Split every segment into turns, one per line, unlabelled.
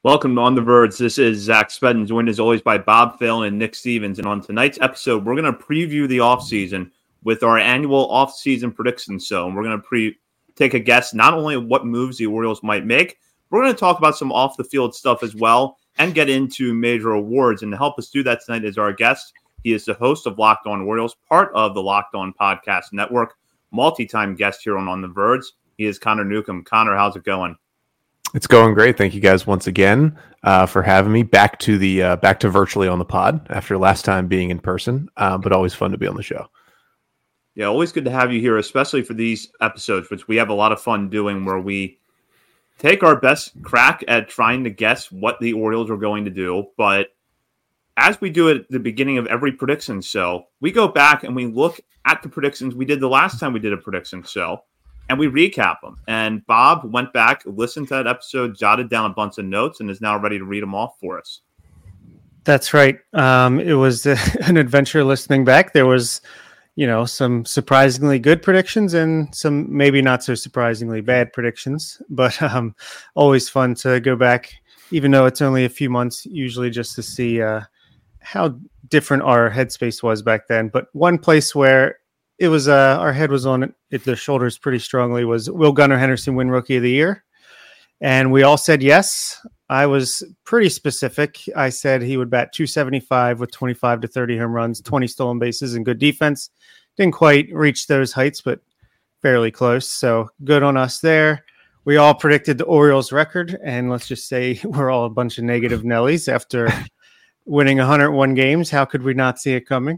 Welcome to On the Verge. This is Zach Spedden, joined as always by Bob Phelan and Nick Stevens. And on tonight's episode, we're going to preview the offseason with our annual offseason prediction show. And we're going to take a guess not only at what moves the Orioles might make, we're going to talk about some off-the-field stuff as well and get into major awards. And to help us do that tonight is our guest. He is the host of Locked On Orioles, part of the Locked On Podcast Network, multi-time guest here on the Verge. He is Connor Newcomb. Connor, how's it going?
It's going great. Thank you guys once again for having me back to virtually on the pod after last time being in person, but always fun to be on the show.
Yeah, always good to have you here, especially for these episodes, which we have a lot of fun doing, where we take our best crack at trying to guess what the Orioles are going to do. But as we do it at the beginning of every prediction show, we go back and we look at the predictions we did the last time we did a prediction show, and we recap them. And Bob went back, listened to that episode, jotted down a bunch of notes, and is now ready to read them off for us.
That's right. It was an adventure listening back. There was, some surprisingly good predictions and some maybe not so surprisingly bad predictions. But always fun to go back, even though it's only a few months, usually just to see how different our headspace was back then. But one place where it was our head was on the shoulders pretty strongly was, will Gunnar Henderson win Rookie of the Year? And we all said yes. I was pretty specific. I said he would bat .275 with 25 to 30 home runs, 20 stolen bases, and good defense. Didn't quite reach those heights, but fairly close. So good on us there. We all predicted the Orioles record, and let's just say we're all a bunch of negative Nellies after winning 101 games. How could we not see it coming?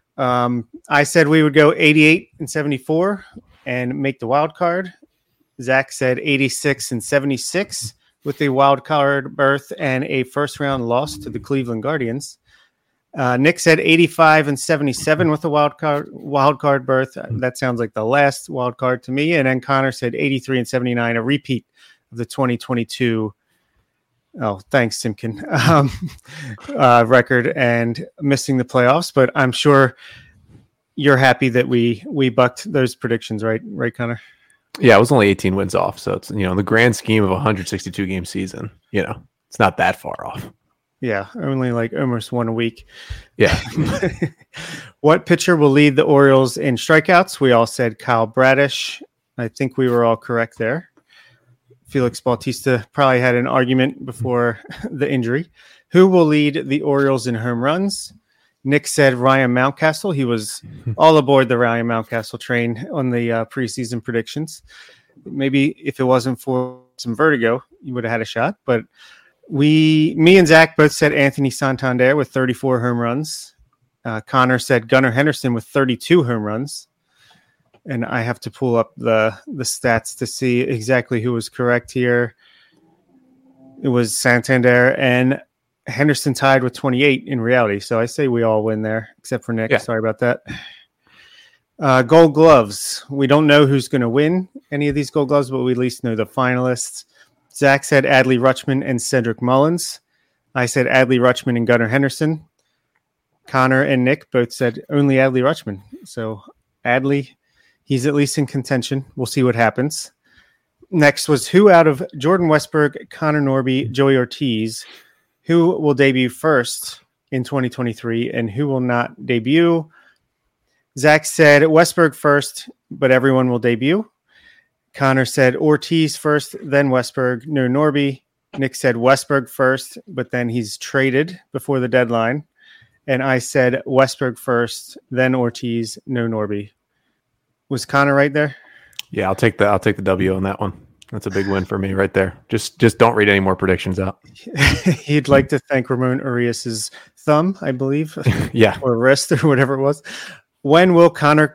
I said we would go 88-74 and make the wild card. Zach said 86-76 with a wild card berth and a first round loss to the Cleveland Guardians. Nick said 85-77 with a wild card berth. That sounds like the last wild card to me. And then Connor said 83-79, a repeat of the 2022. Oh, thanks, Simkin. Record and missing the playoffs, but I'm sure you're happy that we bucked those predictions, right, Connor?
Yeah, it was only 18 wins off, so it's in the grand scheme of a 162 game season, it's not that far off.
Yeah, only like almost one a week.
Yeah.
What pitcher will lead the Orioles in strikeouts? We all said Kyle Bradish. I think we were all correct there. Felix Bautista probably had an argument before the injury. Who will lead the Orioles in home runs? Nick said Ryan Mountcastle. He was all aboard the Ryan Mountcastle train on the preseason predictions. Maybe if it wasn't for some vertigo, you would have had a shot. But me and Zach both said Anthony Santander with 34 home runs. Connor said Gunnar Henderson with 32 home runs. And I have to pull up the stats to see exactly who was correct here. It was Santander, and Henderson tied with 28 in reality. So I say we all win there, except for Nick. Yeah. Sorry about that. Gold Gloves. We don't know who's going to win any of these Gold Gloves, but we at least know the finalists. Zach said Adley Rutschman and Cedric Mullins. I said Adley Rutschman and Gunnar Henderson. Connor and Nick both said only Adley Rutschman. So Adley, he's at least in contention. We'll see what happens. Next was who out of Jordan Westburg, Connor Norby, Joey Ortiz, who will debut first in 2023 and who will not debut. Zach said Westburg first, but everyone will debut. Connor said Ortiz first, then Westburg, no Norby. Nick said Westburg first, but then he's traded before the deadline. And I said Westburg first, then Ortiz, no Norby. Was Connor right there?
Yeah, I'll take the W on that one. That's a big win for me right there. Just don't read any more predictions out.
He'd like to thank Ramon Urias's thumb, I believe.
Yeah.
Or wrist or whatever it was. When will Colton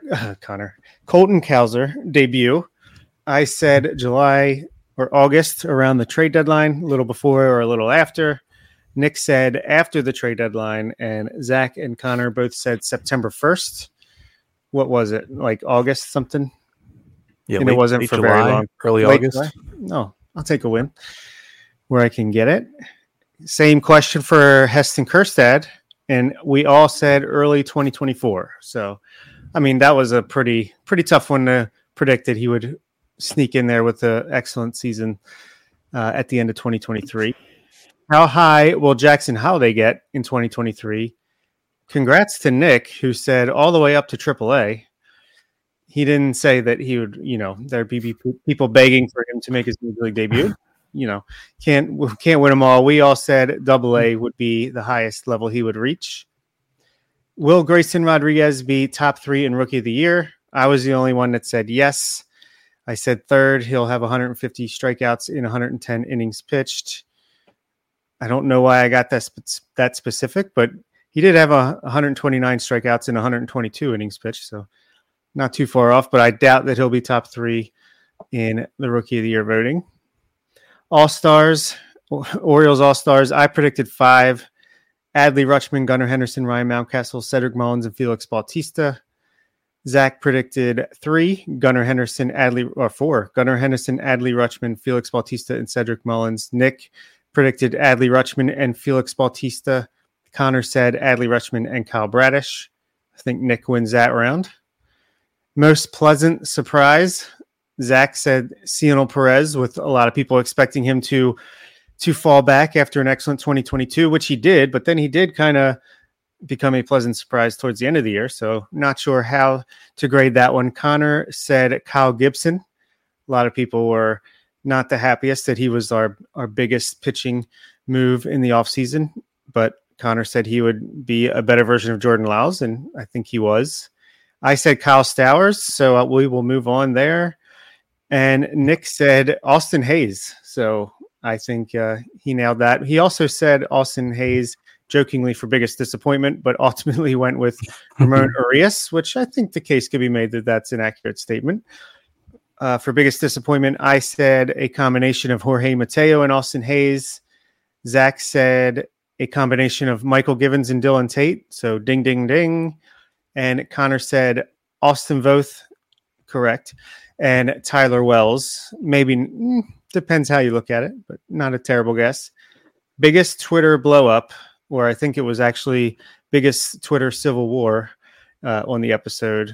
Cowser debut? I said July or August around the trade deadline, a little before or a little after. Nick said after the trade deadline, and Zach and Connor both said September 1st. What was it? Like August something?
Yeah,
and it wasn't for
July,
very long.
Early
Late
August?
July? No, I'll take a win where I can get it. Same question for Heston Kjerstad, and we all said early 2024. So, I mean, that was a pretty tough one to predict that he would sneak in there with an excellent season at the end of 2023. How high will Jackson Holiday get in 2023? Congrats to Nick, who said all the way up to AAA. He didn't say that he would, there'd be people begging for him to make his major league debut. Can't win them all. We all said AA would be the highest level he would reach. Will Grayson Rodriguez be top 3 in Rookie of the Year? I was the only one that said yes. I said third. He'll have 150 strikeouts in 110 innings pitched. I don't know why I got that specific, but he did have 129 strikeouts in 122 innings pitched, so not too far off, but I doubt that he'll be top 3 in the Rookie of the Year voting. All-Stars, Orioles All-Stars, I predicted 5. Adley Rutschman, Gunnar Henderson, Ryan Mountcastle, Cedric Mullins, and Felix Bautista. Zach predicted 3. 4. Gunnar Henderson, Adley Rutschman, Felix Bautista, and Cedric Mullins. Nick predicted Adley Rutschman and Felix Bautista. Connor said Adley Rutschman and Kyle Bradish. I think Nick wins that round. Most pleasant surprise, Zach said Cionel Perez, with a lot of people expecting him to fall back after an excellent 2022, which he did, but then he did kind of become a pleasant surprise towards the end of the year, so not sure how to grade that one. Connor said Kyle Gibson. A lot of people were not the happiest that he was our biggest pitching move in the offseason, but Connor said he would be a better version of Jordan Lyles, and I think he was. I said Kyle Stowers, so we will move on there. And Nick said Austin Hayes, so I think he nailed that. He also said Austin Hayes jokingly for biggest disappointment, but ultimately went with Ramon Urias, which I think the case could be made that that's an accurate statement. For biggest disappointment, I said a combination of Jorge Mateo and Austin Hayes. Zach said a combination of Michael Givens and Dylan Tate, so ding, ding, ding. And Connor said Austin Voth, correct, and Tyler Wells. Maybe, depends how you look at it, but not a terrible guess. Biggest Twitter blow up, or I think it was actually biggest Twitter civil war on the episode.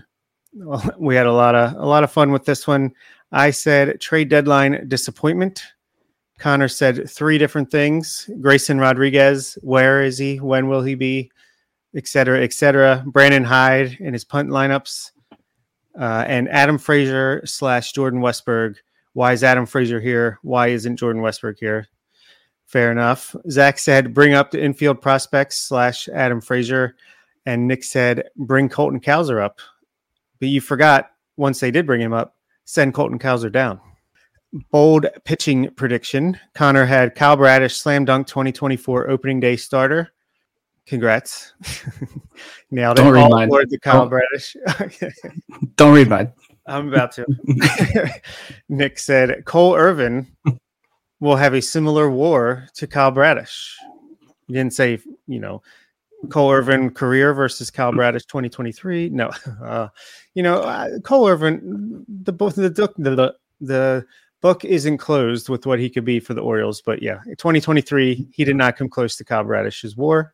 We had a lot of fun with this one. I said trade deadline disappointment. Connor said 3 different things. Grayson Rodriguez, where is he? When will he be? Et cetera, et cetera. Brandon Hyde in his punt lineups. And Adam Frazier / Jordan Westberg. Why is Adam Frazier here? Why isn't Jordan Westberg here? Fair enough. Zach said bring up the infield prospects / Adam Frazier. And Nick said bring Colton Cowser up. But you forgot, once they did bring him up, send Colton Cowser down. Bold pitching prediction. Connor had Kyle Bradish slam dunk 2024 opening day starter. Congrats. Nailed it.
Don't read mine.
The Kyle Bradish.
Don't read mine.
I'm about to. Nick said Cole Irvin will have a similar WAR to Kyle Bradish. You didn't say, Cole Irvin career versus Kyle Bradish 2023. No. Cole Irvin, the book isn't closed with what he could be for the Orioles, but yeah, 2023, he did not come close to Kyle Bradish's WAR.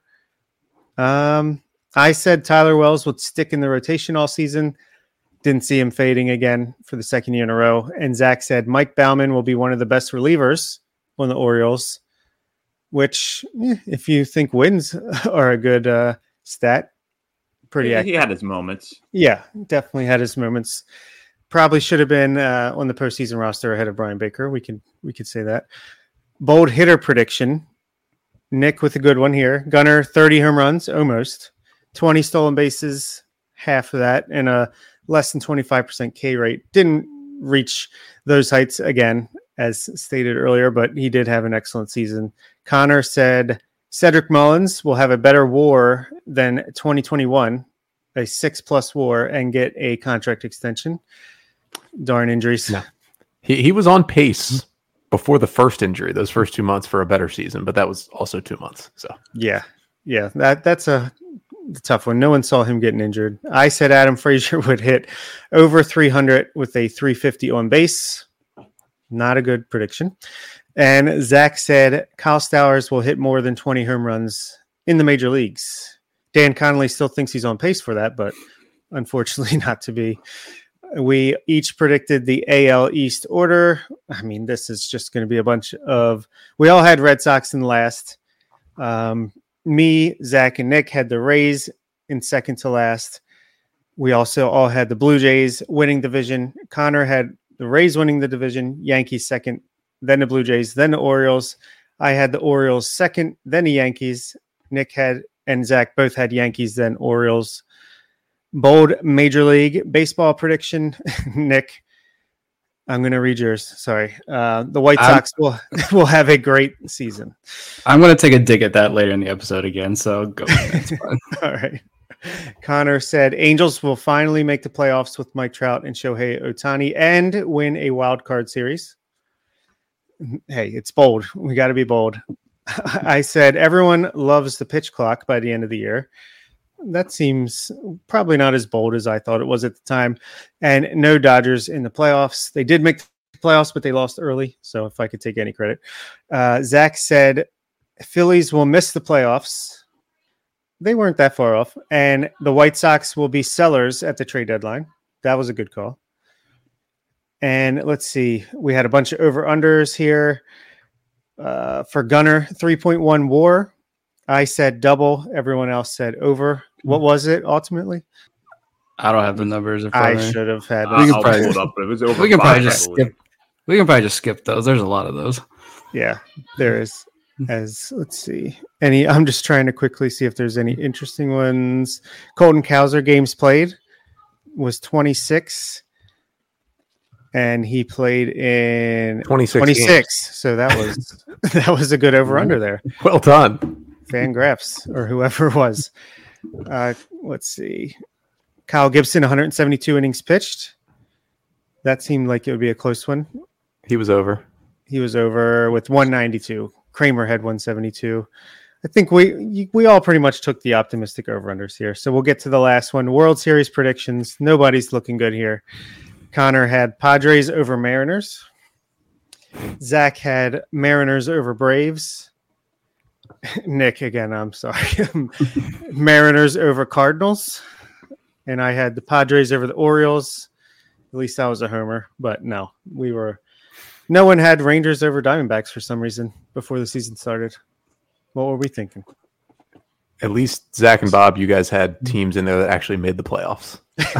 I said Tyler Wells would stick in the rotation all season. Didn't see him fading again for the second year in a row. And Zach said Mike Baumann will be one of the best relievers on the Orioles, which, if you think wins are a good stat, pretty accurate.
He had his moments.
Yeah, definitely had his moments. Probably should have been on the postseason roster ahead of Brian Baker. We could say that. Bold hitter prediction. Nick with a good one here. Gunnar, 30 home runs, almost. 20 stolen bases, half of that, and a less than 25% K rate. Didn't reach those heights again, as stated earlier, but he did have an excellent season. Connor said Cedric Mullins will have a better WAR than 2021, a 6+ WAR, and get a contract extension. Darn injuries.
No. He was on pace before the first injury, those first 2 months, for a better season, but that was also 2 months. So
yeah, that's a tough one. No one saw him getting injured. I said Adam Frazier would hit over 300 with a 350 on base. Not a good prediction. And Zach said Kyle Stowers will hit more than 20 home runs in the major leagues. Dan Connolly still thinks he's on pace for that, but unfortunately not to be. We each predicted the AL East order. I mean, this is just going to be a bunch of. We all had Red Sox in last. Me, Zach, and Nick had the Rays in second to last. We also all had the Blue Jays winning division. Connor had the Rays winning the division, Yankees second, then the Blue Jays, then the Orioles. I had the Orioles second, then the Yankees. Nick had and Zach both had Yankees, then Orioles. Bold Major League Baseball prediction. Nick, I'm going to read yours. Sorry. The White Sox will have a great season.
I'm going to take a dig at that later in the episode again, so go. That's fine.
All right. Connor said Angels will finally make the playoffs with Mike Trout and Shohei Ohtani and win a wild card series. Hey, it's bold. We got to be bold. I said everyone loves the pitch clock by the end of the year. That seems probably not as bold as I thought it was at the time. And no Dodgers in the playoffs. They did make the playoffs, but they lost early. So if I could take any credit. Zach said Phillies will miss the playoffs. They weren't that far off. And the White Sox will be sellers at the trade deadline. That was a good call. And let's see. We had a bunch of over-unders here. For Gunner, 3.1 WAR. I said double. Everyone else said over. What was it ultimately?
I don't have the numbers.
I should have had.
I'll pull it up, but it was over.
We can probably
just
skip those. There's a lot of those.
Yeah, there is. As let's see, I'm just trying to quickly see if there's any interesting ones. Colton Cowser games played was 26, and he played in 26. So that was a good over under there.
Well done,
Fangraphs or whoever it was. Let's see, Kyle Gibson 172 innings pitched. That seemed like it would be a close one.
He was over
with 192. Kramer had 172. I think we all pretty much took the optimistic over-unders here. So we'll get to the last one. World Series predictions. Nobody's looking good here. Connor had Padres over Mariners. Zach had Mariners over Braves. Nick, again, I'm sorry. Mariners over Cardinals. And I had the Padres over the Orioles. At least I was a homer. But no, no one had Rangers over Diamondbacks for some reason before the season started. What were we thinking?
At least Zach and Bob, you guys had teams in there that actually made the playoffs.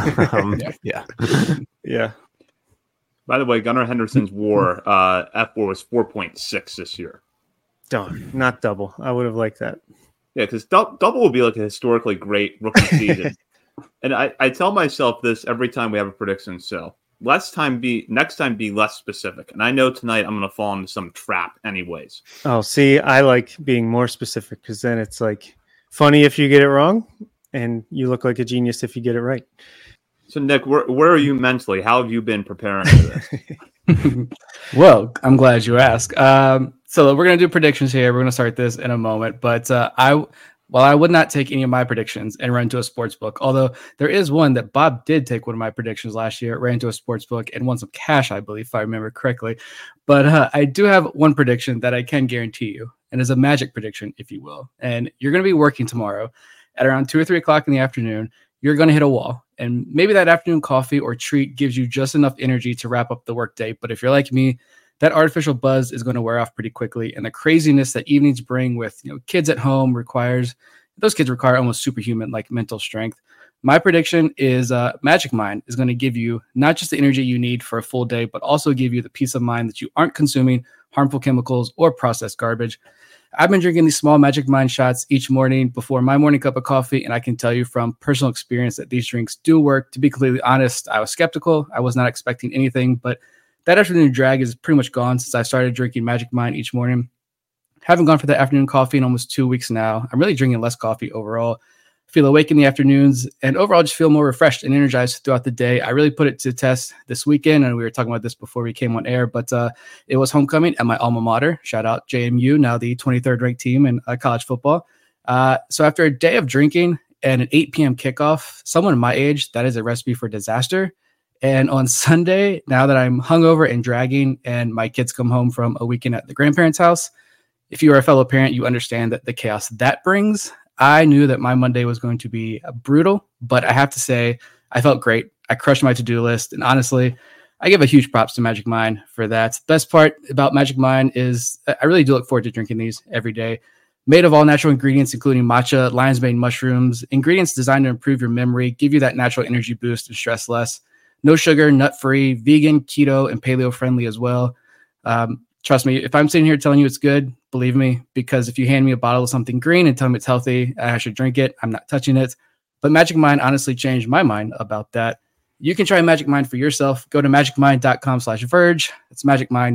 Yeah.
By the way, Gunnar Henderson's WAR, F4 was 4.6 this year.
Darn, not double. I would have liked that.
Yeah, because double would be like a historically great rookie season. And I tell myself this every time we have a prediction. So next time be less specific. And I know tonight I'm going to fall into some trap anyways.
Oh, see, I like being more specific because then it's like funny if you get it wrong and you look like a genius if you get it right.
So Nick, where are you mentally? How have you been preparing for this?
Well, I'm glad you asked. So we're going to do predictions here. We're going to start this in a moment, but I would not take any of my predictions and run to a sports book, although there is one that Bob did take one of my predictions last year, ran to a sports book and won some cash, I believe, if I remember correctly. But I do have one prediction that I can guarantee you, and is a magic prediction, if you will. And you're going to be working tomorrow at around 2 or 3 o'clock in the afternoon. You're going to hit a wall, and maybe that afternoon coffee or treat gives you just enough energy to wrap up the workday. But if you're like me, that artificial buzz is going to wear off pretty quickly. And the craziness that evenings bring with kids at home require almost superhuman like mental strength. My prediction is Magic Mind is going to give you not just the energy you need for a full day, but also give you the peace of mind that you aren't consuming harmful chemicals or processed garbage. I've been drinking these small Magic Mind shots each morning before my morning cup of coffee, and I can tell you from personal experience that these drinks do work. To be completely honest, I was skeptical. I was not expecting anything, but that afternoon drag is pretty much gone since I started drinking Magic Mind each morning. Haven't gone for that afternoon coffee in almost 2 weeks now. I'm really drinking less coffee overall. Feel awake in the afternoons and overall just feel more refreshed and energized throughout the day. I really put it to test this weekend, and we were talking about this before we came on air, but it was homecoming at my alma mater. Shout out JMU, now the 23rd ranked team in college football. So after a day of drinking and an 8 p.m. kickoff, someone my age, that is a recipe for disaster. And on Sunday, now that I'm hungover and dragging and my kids come home from a weekend at the grandparents' house, if you are a fellow parent, you understand that the chaos that brings. I knew that my Monday was going to be brutal, but I have to say I felt great. I crushed my to-do list. And honestly, I give a huge props to Magic Mind for that. The best part about Magic Mind is I really do look forward to drinking these every day. Made of all natural ingredients, including matcha, lion's mane mushrooms, ingredients designed to improve your memory, give you that natural energy boost and stress less. No sugar, nut-free, vegan, keto, and paleo-friendly as well. Trust me, if I'm sitting here telling you it's good, believe me, because if you hand me a bottle of something green and tell me it's healthy, I should drink it. I'm not touching it. But Magic Mind honestly changed my mind about that. You can try Magic Mind for yourself. Go to magicmind.com/Verge. That's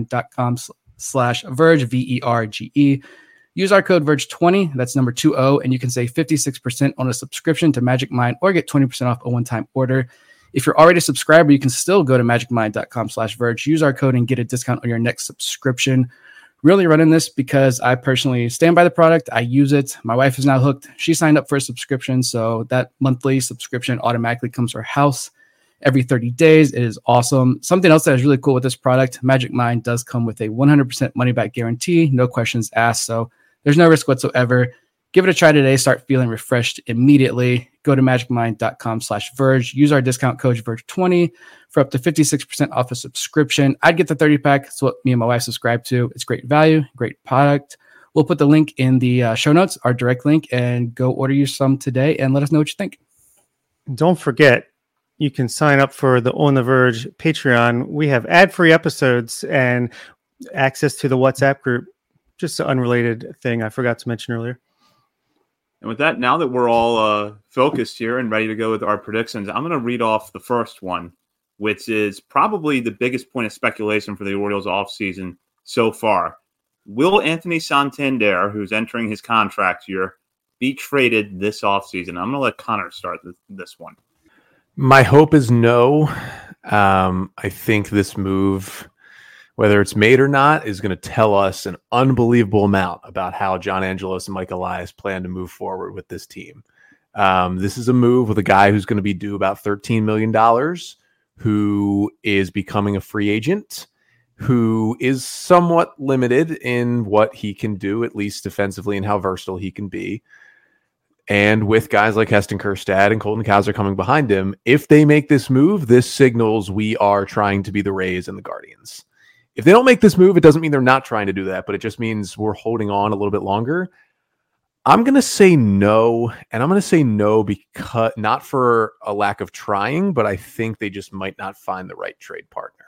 magicmind.com/Verge, VERGE. Use our code Verge20, that's number 20, and you can save 56% on a subscription to Magic Mind or get 20% off a one-time order. If you're already a subscriber, you can still go to magicmind.com/Verge, use our code and get a discount on your next subscription. Really running this because I personally stand by the product. I use it. My wife is now hooked. She signed up for a subscription, so that monthly subscription automatically comes to her house every 30 days. It is awesome. Something else that is really cool with this product, Magic Mind does come with a 100% money-back guarantee, no questions asked, so there's no risk whatsoever. Give it a try today. Start feeling refreshed immediately. Go to magicmind.com/Verge. Use our discount code Verge20 for up to 56% off a subscription. I'd get the 30-pack. That's what me and my wife subscribe to. It's great value, great product. We'll put the link in the show notes, our direct link, and go order you some today and let us know what you think.
Don't forget, you can sign up for the On the Verge Patreon. We have ad-free episodes and access to the WhatsApp group. Just an unrelated thing I forgot to mention earlier.
And with that, now that we're all focused here and ready to go with our predictions, I'm going to read off the first one, which is probably the biggest point of speculation for the Orioles offseason so far. Will Anthony Santander, who's entering his contract year, be traded this offseason? I'm going to let Connor start this one.
My hope is no. I think this move, whether it's made or not, is going to tell us an unbelievable amount about how John Angelos and Mike Elias plan to move forward with this team. This is a move with a guy who's going to be due about $13 million, who is becoming a free agent, who is somewhat limited in what he can do, at least defensively, and how versatile he can be. And with guys like Heston Kjerstad and Colton Cowser coming behind him, if they make this move, this signals we are trying to be the Rays and the Guardians. If they don't make this move, it doesn't mean they're not trying to do that, but it just means we're holding on a little bit longer. I'm going to say no, and I'm going to say no because not for a lack of trying, but I think they just might not find the right trade partner.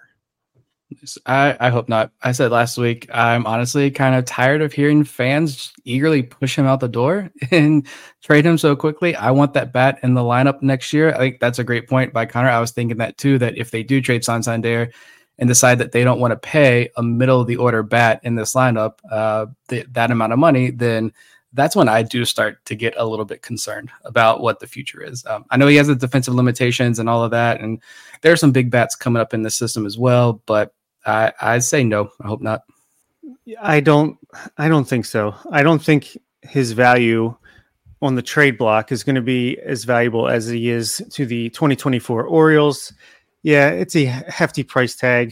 I hope not. I said last week, I'm honestly kind of tired of hearing fans eagerly push him out the door and trade him so quickly. I want that bat in the lineup next year. I think that's a great point by Connor. I was thinking that too, that if they do trade Santander and decide that they don't want to pay a middle of the order bat in this lineup, that amount of money, then that's when I do start to get a little bit concerned about what the future is. I know he has the defensive limitations and all of that, and there are some big bats coming up in the system as well, but I say no. I hope not.
I don't think so. I don't think his value on the trade block is going to be as valuable as he is to the 2024 Orioles. Yeah, it's a hefty price tag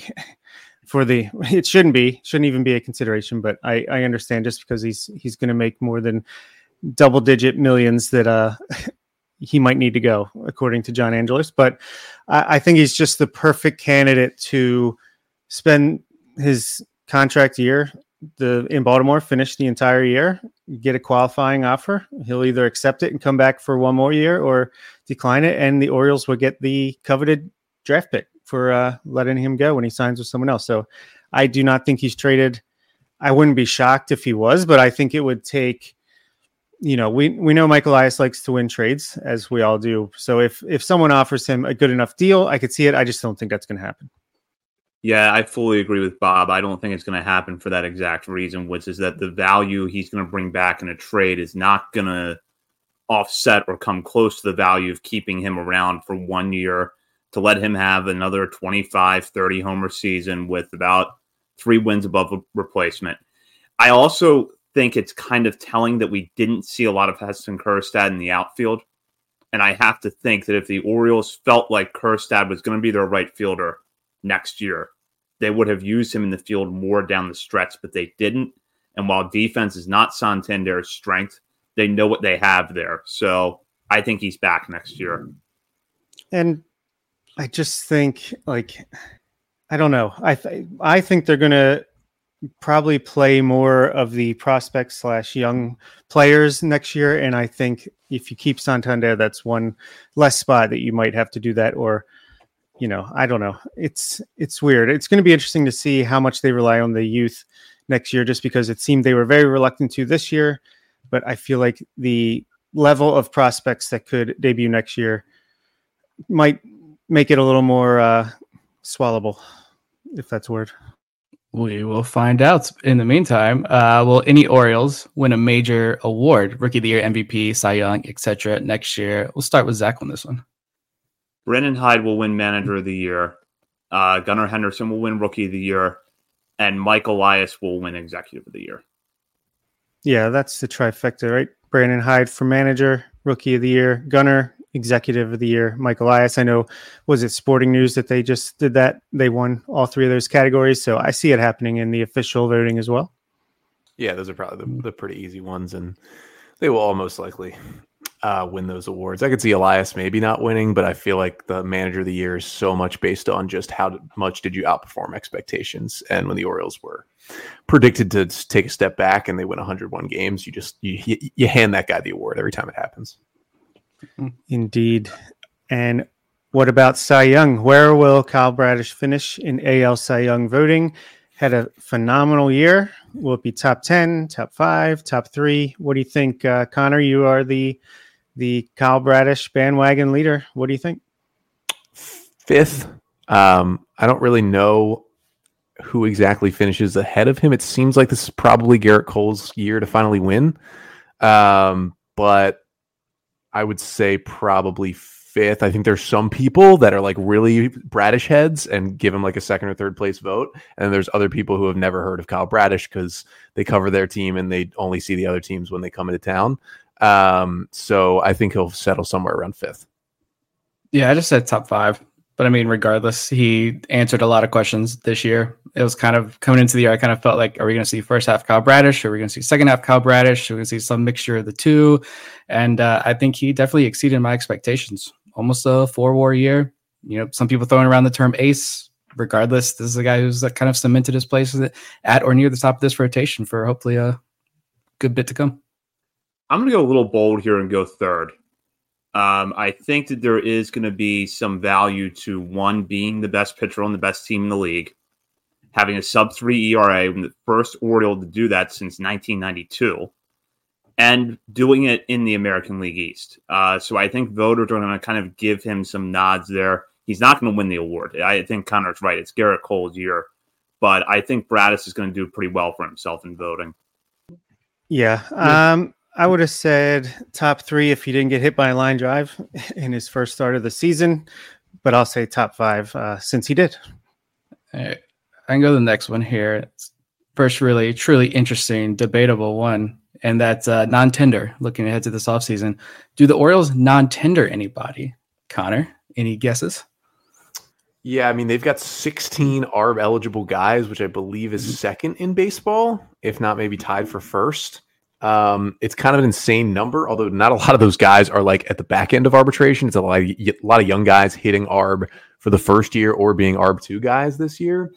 it shouldn't even be a consideration, but I understand just because he's going to make more than double digit millions that he might need to go, according to John Angelos. But I think he's just the perfect candidate to spend his contract year in Baltimore, finish the entire year, get a qualifying offer. He'll either accept it and come back for one more year or decline it, and the Orioles will get the coveted draft pick for letting him go when he signs with someone else. So I do not think he's traded. I wouldn't be shocked if he was, but I think it would take, we know Mike Elias likes to win trades, as we all do. So if someone offers him a good enough deal, I could see it. I just don't think that's going to happen.
Yeah, I fully agree with Bob. I don't think it's going to happen for that exact reason, which is that the value he's going to bring back in a trade is not going to offset or come close to the value of keeping him around for 1 year to let him have another 25, 30 homer season with about 3 wins above a replacement. I also think it's kind of telling that we didn't see a lot of Heston Kjerstad in the outfield. And I have to think that if the Orioles felt like Kjerstad was going to be their right fielder next year, they would have used him in the field more down the stretch, but they didn't. And while defense is not Santander's strength, they know what they have there. So I think he's back next year.
And I just think I don't know. I think they're going to probably play more of the prospects / young players next year. And I think if you keep Santander, that's one less spot that you might have to do that. Or, I don't know. It's weird. It's going to be interesting to see how much they rely on the youth next year, just because it seemed they were very reluctant to this year. But I feel like the level of prospects that could debut next year might make it a little more swallowable, if that's a word.
We will find out. In the meantime, will any Orioles win a major award, Rookie of the Year, MVP, Cy Young, etc. next year? We'll start with Zach on this one.
Brandon Hyde will win Manager of the Year. Gunnar Henderson will win Rookie of the Year. And Mike Elias will win Executive of the Year.
Yeah, that's the trifecta, right? Brandon Hyde for Manager, Rookie of the Year. Gunnar, Executive of the Year. Mike Elias, I know, was it Sporting News that they just did that? They won all three of those categories. So I see it happening in the official voting as well.
Yeah, those are probably the pretty easy ones, and they will all most likely win those awards. I could see Elias maybe not winning, but I feel like the Manager of the Year is so much based on just how much did you outperform expectations. And when the Orioles were predicted to take a step back and they win 101 games, you hand that guy the award every time it happens.
Indeed. And what about Cy Young? Where will Kyle Bradish finish in AL Cy Young voting? Had a phenomenal year. Will it be top 10, top 5, top 3? What do you think, Connor? You are the Kyle Bradish bandwagon leader. What do you think?
5th. I don't really know who exactly finishes ahead of him. It seems like this is probably Garrett Cole's year to finally win. But I would say probably 5th. I think there's some people that are like really Bradish heads and give him like a 2nd or 3rd place vote. And there's other people who have never heard of Kyle Bradish because they cover their team and they only see the other teams when they come into town. So I think he'll settle somewhere around 5th.
Yeah, I just said top 5. But I mean, regardless, he answered a lot of questions this year. It was kind of coming into the year. I kind of felt like, are we going to see first half Kyle Bradish? Are we going to see second half Kyle Bradish? Are we going to see some mixture of the two? And I think he definitely exceeded my expectations. Almost a 4-WAR year. Some people throwing around the term ace. Regardless, this is a guy who's kind of cemented his place at or near the top of this rotation for hopefully a good bit to come.
I'm going to go a little bold here and go 3rd. I think that there is going to be some value to one being the best pitcher on the best team in the league, having a sub-3 ERA, the first Oriole to do that since 1992, and doing it in the American League East. So I think voters are going to kind of give him some nods there. He's not going to win the award. I think Connor's right. It's Garrett Cole's year. But I think Bradish is going to do pretty well for himself in voting.
Yeah. I would have said top 3 if he didn't get hit by a line drive in his first start of the season, but I'll say top 5 since he did.
All right. I can go to the next one here. It's first really, truly interesting, debatable one, and that's non-tender, looking ahead to this offseason. Do the Orioles non-tender anybody? Connor, any guesses?
Yeah, I mean, they've got 16 ARB-eligible guys, which I believe is second in baseball, if not maybe tied for first. It's kind of an insane number, although not a lot of those guys are like at the back end of arbitration. It's a lot of young guys hitting ARB for the first year or being ARB 2 guys this year.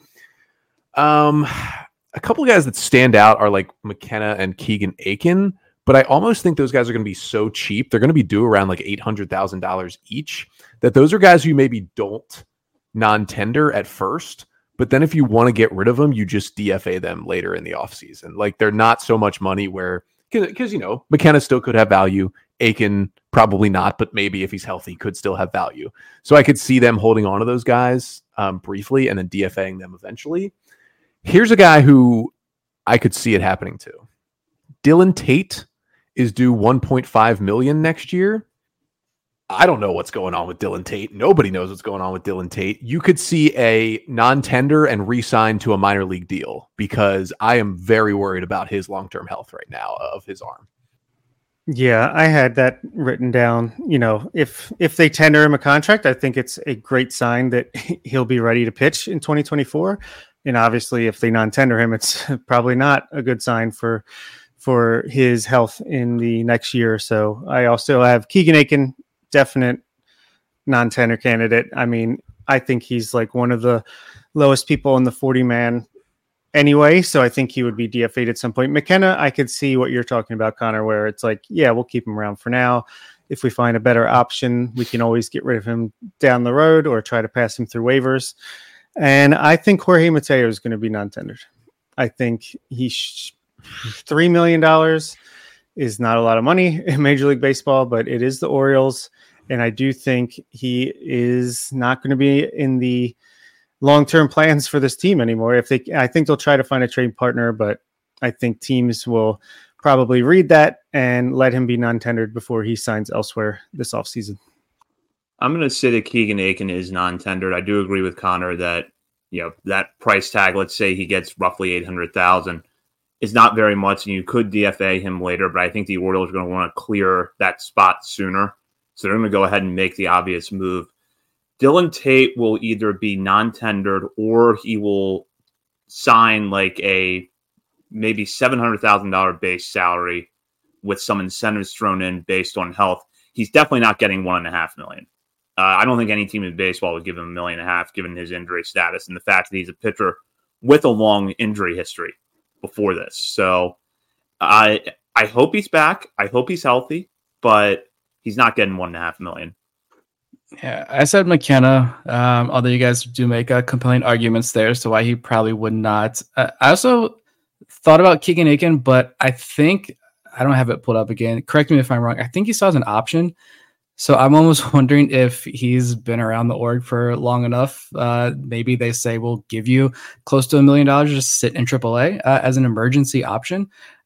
A couple of guys that stand out are like McKenna and Keegan Aiken, but I almost think those guys are going to be so cheap. They're going to be due around like $800,000 each, that those are guys who maybe don't non-tender at first. But then if you want to get rid of them, you just DFA them later in the offseason. Like they're not so much money where, because, McKenna still could have value. Aiken probably not, but maybe if he's healthy, could still have value. So I could see them holding on to those guys briefly and then DFAing them eventually. Here's a guy who I could see it happening to. Dylan Tate is due $1.5 million next year. I don't know what's going on with Dylan Tate. Nobody knows what's going on with Dylan Tate. You could see a non-tender and re-sign to a minor league deal, because I am very worried about his long-term health right now of his arm.
Yeah, I had that written down. If they tender him a contract, I think it's a great sign that he'll be ready to pitch in 2024. And obviously, if they non-tender him, it's probably not a good sign for his health in the next year. So I also have Keegan Aiken, definite non-tender candidate. I mean, I think he's like one of the lowest people in the 40-man anyway. So I think he would be DFA'd at some point. McKenna, I could see what you're talking about, Connor, where it's like, yeah, we'll keep him around for now. If we find a better option, we can always get rid of him down the road or try to pass him through waivers. And I think Jorge Mateo is going to be non-tendered. I think $3 million is not a lot of money in Major League Baseball, but it is the Orioles. And I do think he is not going to be in the long-term plans for this team anymore. I think they'll try to find a trade partner, but I think teams will probably read that and let him be non-tendered before he signs elsewhere this offseason.
I'm going to say that Keegan Aiken is non-tendered. I do agree with Connor that, that price tag, let's say he gets roughly $800,000, is not very much, and you could DFA him later, but I think the Orioles are going to want to clear that spot sooner. So they're going to go ahead and make the obvious move. Dylan Tate will either be non-tendered or he will sign like a maybe $700,000 base salary with some incentives thrown in based on health. He's definitely not getting $1.5 million. I don't think any team in baseball would give him $1.5 million given his injury status and the fact that he's a pitcher with a long injury history before this. So I hope he's back. I hope he's healthy, but he's not getting $1.5 million.
Yeah, I said McKenna, although you guys do make compelling arguments there as to why he probably would not. I also thought about Keegan Aiken, but I think, I don't have it pulled up again. Correct me if I'm wrong. I think he still has an option. So I'm almost wondering if he's been around the org for long enough. Maybe they say, we'll give you close to $1 million to just sit in AAA as an emergency option.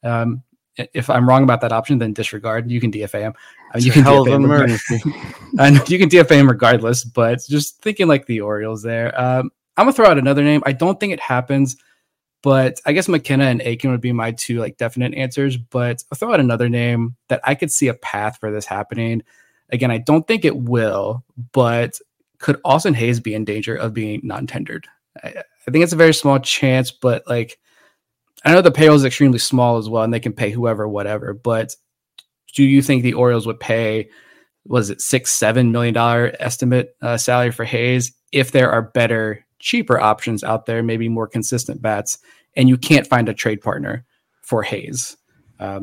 If I'm wrong about that option, then disregard. You can DFA him. You can DFA him emergency. You can DFA him regardless, but just thinking like the Orioles there. I'm going to throw out another name. I don't think it happens, but I guess McKenna and Aiken would be my two like definite answers, but I'll throw out another name that I could see a path for this happening. Again, I don't think it will, but could Austin Hayes be in danger of being non-tendered? I think it's a very small chance, but like, I know the payroll is extremely small as well, and they can pay whoever, whatever, but do you think the Orioles would pay, $6-7 million estimate salary for Hayes if there are better, cheaper options out there, maybe more consistent bats, and you can't find a trade partner for Hayes? I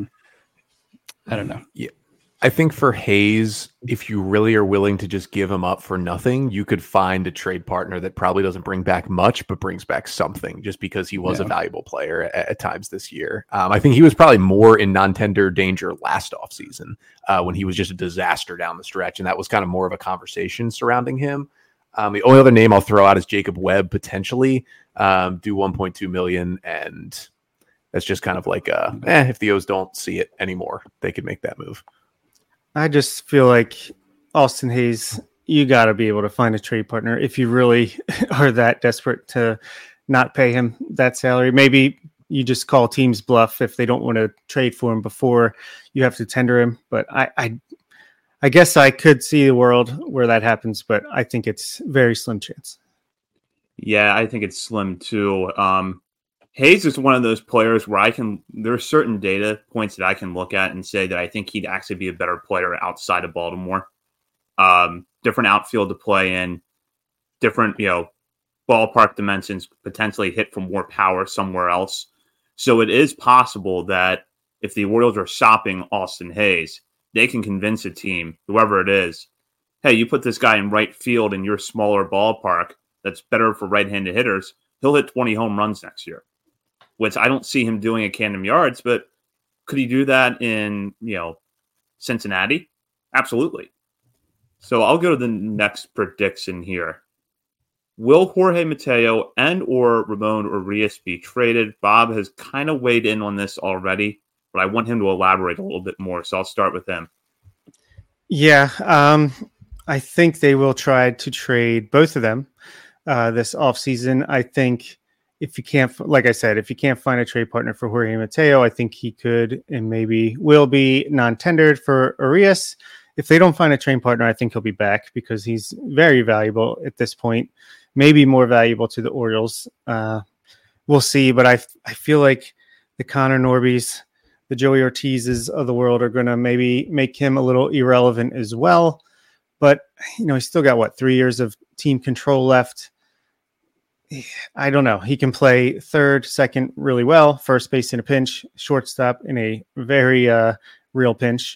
don't know.
Yeah. I think for Hayes, if you really are willing to just give him up for nothing, you could find a trade partner that probably doesn't bring back much, but brings back something just because he was a valuable player at times this year. I think he was probably more in non-tender danger last offseason when he was just a disaster down the stretch. And that was kind of more of a conversation surrounding him. The only other name I'll throw out is Jacob Webb, potentially do $1.2 million. And that's just kind of like, if the O's don't see it anymore, they could make that move.
I just feel like Austin Hayes, you got to be able to find a trade partner if you really are that desperate to not pay him that salary. Maybe you just call teams bluff if they don't want to trade for him before you have to tender him. But I guess I could see a world where that happens, but I think it's very slim chance.
Yeah, I think it's slim too. Hayes is one of those players where there are certain data points that I can look at and say that I think he'd actually be a better player outside of Baltimore. Different outfield to play in, different, ballpark dimensions, potentially hit from more power somewhere else. So it is possible that if the Orioles are shopping Austin Hayes, they can convince a team, whoever it is, hey, you put this guy in right field in your smaller ballpark that's better for right-handed hitters, he'll hit 20 home runs next year. Which I don't see him doing at Camden Yards, but could he do that in, Cincinnati? Absolutely. So I'll go to the next prediction here. Will Jorge Mateo and or Ramon Urias be traded? Bob has kind of weighed in on this already, but I want him to elaborate a little bit more. So I'll start with him.
Yeah, I think they will try to trade both of them this offseason. I think if you can't, like I said, if you can't find a trade partner for Jorge Mateo, I think he could and maybe will be non-tendered for Urias. If they don't find a trade partner, I think he'll be back because he's very valuable at this point, maybe more valuable to the Orioles. We'll see, but I feel like the Connor Norbys, the Joey Ortizes of the world are going to maybe make him a little irrelevant as well. But, he's still got, 3 years of team control left. I don't know. He can play third, second really well, first base in a pinch, shortstop in a very real pinch.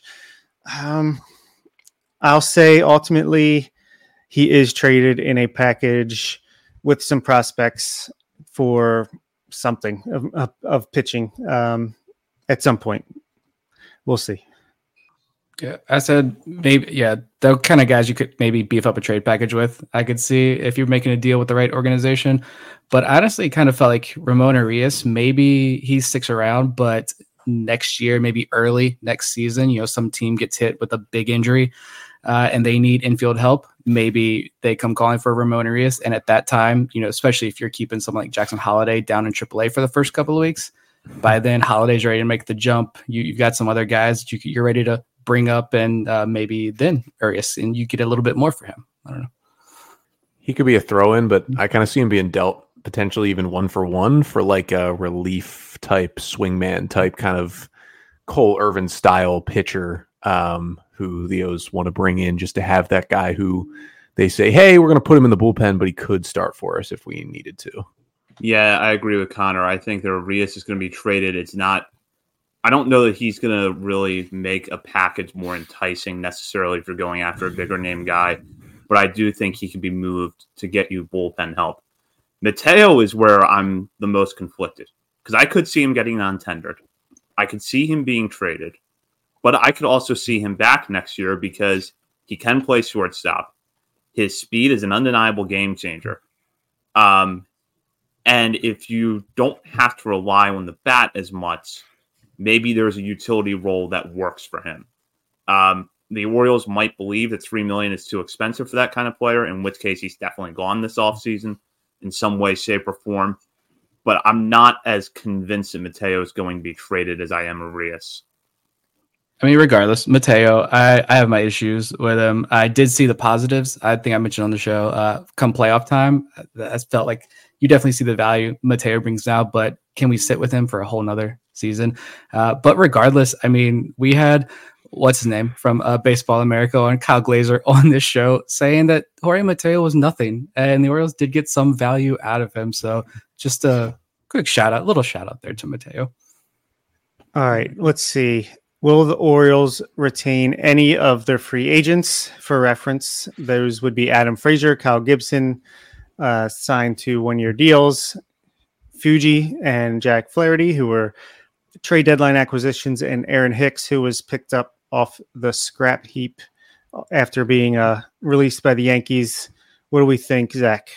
I'll say ultimately he is traded in a package with some prospects for something of pitching at some point. We'll see.
Yeah, I said maybe, yeah, the kind of guys you could maybe beef up a trade package with. I could see if you're making a deal with the right organization. But honestly, kind of felt like Ramon Arias, maybe he sticks around, but next year, maybe early next season, some team gets hit with a big injury and they need infield help. Maybe they come calling for Ramon Arias. And at that time, especially if you're keeping someone like Jackson Holiday down in AAA for the first couple of weeks, by then Holiday's ready to make the jump. You've got some other guys you're ready to bring up, and maybe then Arias, and you get a little bit more for him. I don't know.
He could be a throw-in, but I kind of see him being dealt potentially even 1-for-1 for like a relief type, swingman type kind of Cole Irvin style pitcher who the O's want to bring in just to have that guy who they say, hey, we're going to put him in the bullpen, but he could start for us if we needed to.
Yeah, I agree with Connor. I think that Arias is going to be traded. I don't know that he's going to really make a package more enticing necessarily if you're going after a bigger name guy, but I do think he can be moved to get you bullpen help. Mateo is where I'm the most conflicted because I could see him getting non-tendered. I could see him being traded, but I could also see him back next year because he can play shortstop. His speed is an undeniable game changer. And if you don't have to rely on the bat as much, maybe there's a utility role that works for him. The Orioles might believe that $3 million is too expensive for that kind of player, in which case he's definitely gone this offseason in some way, shape, or form. But I'm not as convinced that Mateo is going to be traded as I am Arias.
I mean, regardless, Mateo, I have my issues with him. I did see the positives. I think I mentioned on the show, come playoff time, I felt like you definitely see the value Mateo brings now, but can we sit with him for a whole nother season? But regardless, I mean, we had, what's his name from Baseball America and Kyle Glazer on this show saying that Jorge Mateo was nothing, and the Orioles did get some value out of him. So just a quick little shout out there to Mateo.
All right, let's see. Will the Orioles retain any of their free agents? For reference, those would be Adam Frazier, Kyle Gibson, signed to 1-year deals, Fuji and Jack Flaherty, who were trade deadline acquisitions, and Aaron Hicks, who was picked up off the scrap heap after being released by the Yankees. What do we think, Zach?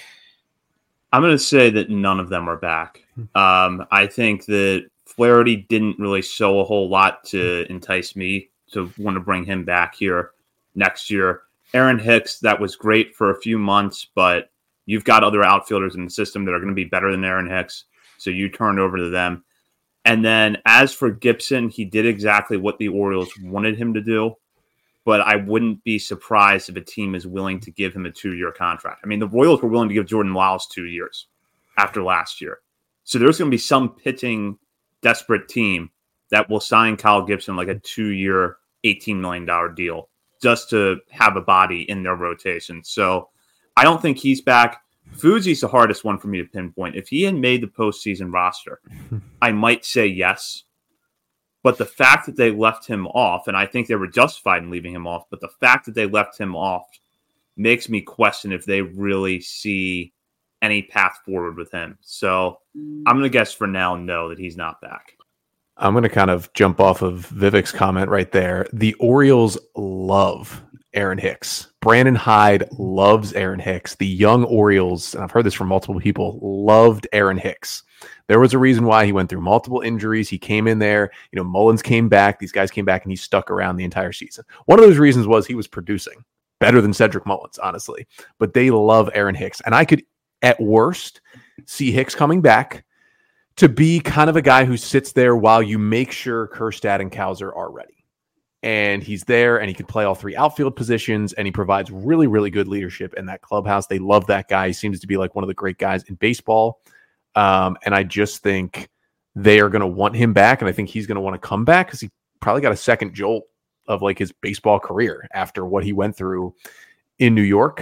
I'm going to say that none of them are back. I think that Flaherty didn't really show a whole lot to entice me to want to bring him back here next year. Aaron Hicks, that was great for a few months, but you've got other outfielders in the system that are going to be better than Aaron Hicks, so you turn over to them. And then as for Gibson, he did exactly what the Orioles wanted him to do, but I wouldn't be surprised if a team is willing to give him a 2-year contract. I mean, the Royals were willing to give Jordan Lyles 2 years after last year. So there's going to be some pitching desperate team that will sign Kyle Gibson like a 2-year, $18 million deal just to have a body in their rotation. So I don't think he's back. Fuji's the hardest one for me to pinpoint. If he had made the postseason roster, I might say yes. But the fact that they left him off, and I think they were justified in leaving him off, but the fact that they left him off makes me question if they really see any path forward with him. So I'm going to guess for now, no, that he's not back.
I'm going to kind of jump off of Vivek's comment right there. The Orioles love Aaron Hicks. Brandon Hyde loves Aaron Hicks. The young Orioles, and I've heard this from multiple people, loved Aaron Hicks. There was a reason why he went through multiple injuries. He came in there, Mullins came back, these guys came back, and he stuck around the entire season. One of those reasons was he was producing better than Cedric Mullins, honestly. But they love Aaron Hicks. And I could, at worst, see Hicks coming back to be kind of a guy who sits there while you make sure Kjerstad and Cowser are ready. And he's there, and he can play all 3 outfield positions, and he provides really, really good leadership in that clubhouse. They love that guy. He seems to be like one of the great guys in baseball. And I just think they are going to want him back, and I think he's going to want to come back because he probably got a second jolt of like his baseball career after what he went through in New York.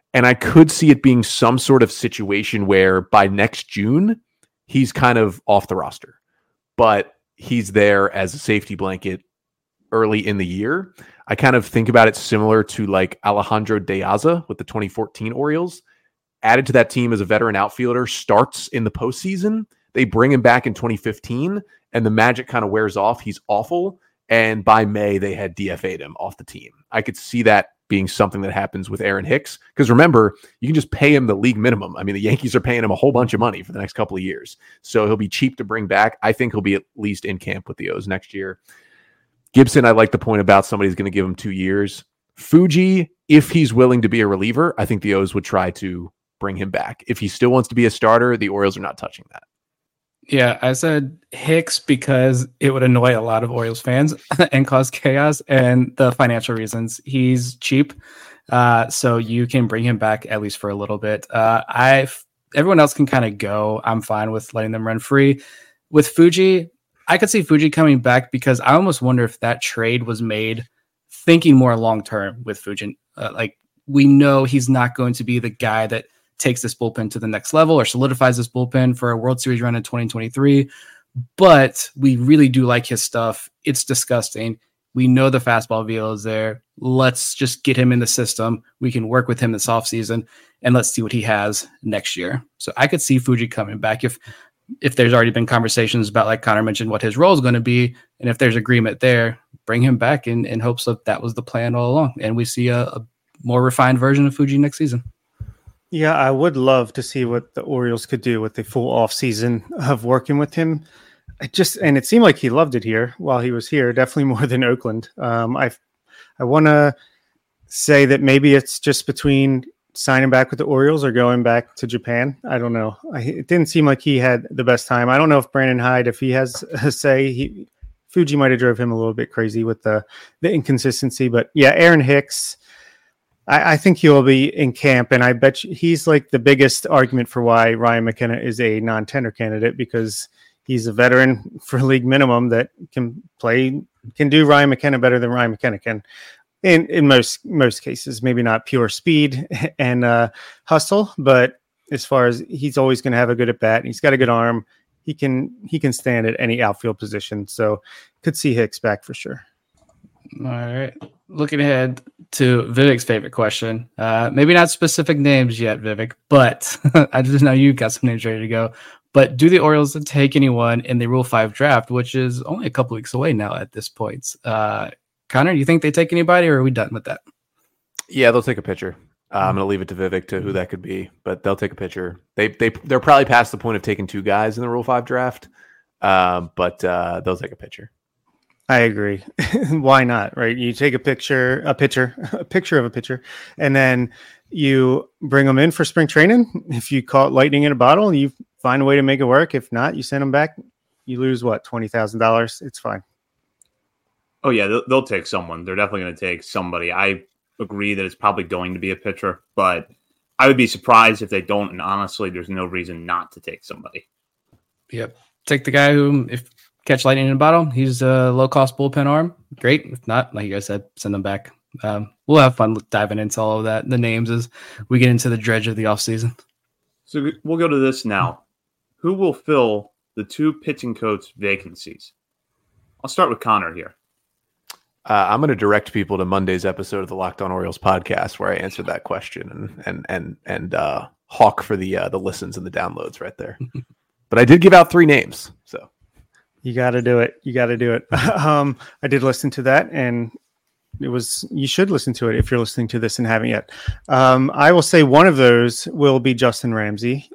And I could see it being some sort of situation where by next June, he's kind of off the roster, but he's there as a safety blanket early in the year. I kind of think about it similar to like Alejandro De Aza with the 2014 Orioles. Added to that team as a veteran outfielder, starts in the postseason. They bring him back in 2015, and the magic kind of wears off. He's awful. And by May, they had DFA'd him off the team. I could see that being something that happens with Aaron Hicks. Because remember, you can just pay him the league minimum. I mean, the Yankees are paying him a whole bunch of money for the next couple of years. So he'll be cheap to bring back. I think he'll be at least in camp with the O's next year. Gibson, I like the point about somebody's going to give him 2 years. Fuji, if he's willing to be a reliever, I think the O's would try to bring him back. If he still wants to be a starter, the Orioles are not touching that.
Yeah, I said Hicks because it would annoy a lot of Orioles fans and cause chaos, and the financial reasons. He's cheap, so you can bring him back at least for a little bit. Everyone else can kind of go. I'm fine with letting them run free. With Fuji, I could see Fuji coming back because I almost wonder if that trade was made thinking more long-term with Fuji. Like, we know he's not going to be the guy that takes this bullpen to the next level or solidifies this bullpen for a World Series run in 2023. But we really do like his stuff. It's disgusting. We know the fastball velo is there. Let's just get him in the system. We can work with him this offseason, and let's see what he has next year. So I could see Fuji coming back if there's already been conversations about, like Connor mentioned, what his role is going to be. And if there's agreement there, bring him back in hopes of that was the plan all along. And we see a more refined version of Fuji next season.
Yeah, I would love to see what the Orioles could do with the full off season of working with him. And it seemed like he loved it here while he was here, definitely more than Oakland. I want to say that maybe it's just between signing back with the Orioles or going back to Japan. I don't know. It didn't seem like he had the best time. I don't know if Brandon Hyde, if he has a say, Fuji might have drove him a little bit crazy with the inconsistency. But yeah, Aaron Hicks, I think he'll be in camp, and I bet he's like the biggest argument for why Ryan McKenna is a non-tender candidate, because he's a veteran for league minimum that can do Ryan McKenna better than Ryan McKenna can in most cases. Maybe not pure speed and hustle, but as far as he's always going to have a good at bat, and he's got a good arm. He can stand at any outfield position, so could see Hicks back for sure.
All right. Looking ahead to Vivek's favorite question. Maybe not specific names yet, Vivek, but I just know you got some names ready to go. But do the Orioles take anyone in the Rule 5 draft, which is only a couple weeks away now at this point? Connor, do you think they take anybody, or are we done with that?
Yeah, they'll take a pitcher. I'm going to leave it to Vivek to who that could be, but they'll take a pitcher. They're probably past the point of taking 2 guys in the Rule 5 draft, but they'll take a pitcher.
I agree. Why not? Right? You take a picture of a pitcher, and then you bring them in for spring training. If you caught lightning in a bottle, you find a way to make it work. If not, you send them back. You lose $20,000. It's fine.
Oh yeah, they'll take someone. They're definitely going to take somebody. I agree that it's probably going to be a pitcher, but I would be surprised if they don't. And honestly, there's no reason not to take somebody.
Yep. Take the guy who, if catch lightning in a bottle, he's a low-cost bullpen arm. Great. If not, like you guys said, send them back. We'll have fun diving into all of that, the names, as we get into the dredge of the offseason.
So we'll go to this now. Who will fill the 2 pitching coach vacancies? I'll start with Connor here.
I'm going to direct people to Monday's episode of the Locked On Orioles podcast, where I answered that question and hawk for the listens and the downloads right there. But I did give out 3 names, so.
You got to do it. I did listen to that, and you should listen to it if you're listening to this and haven't yet. I will say one of those will be Justin Ramsey.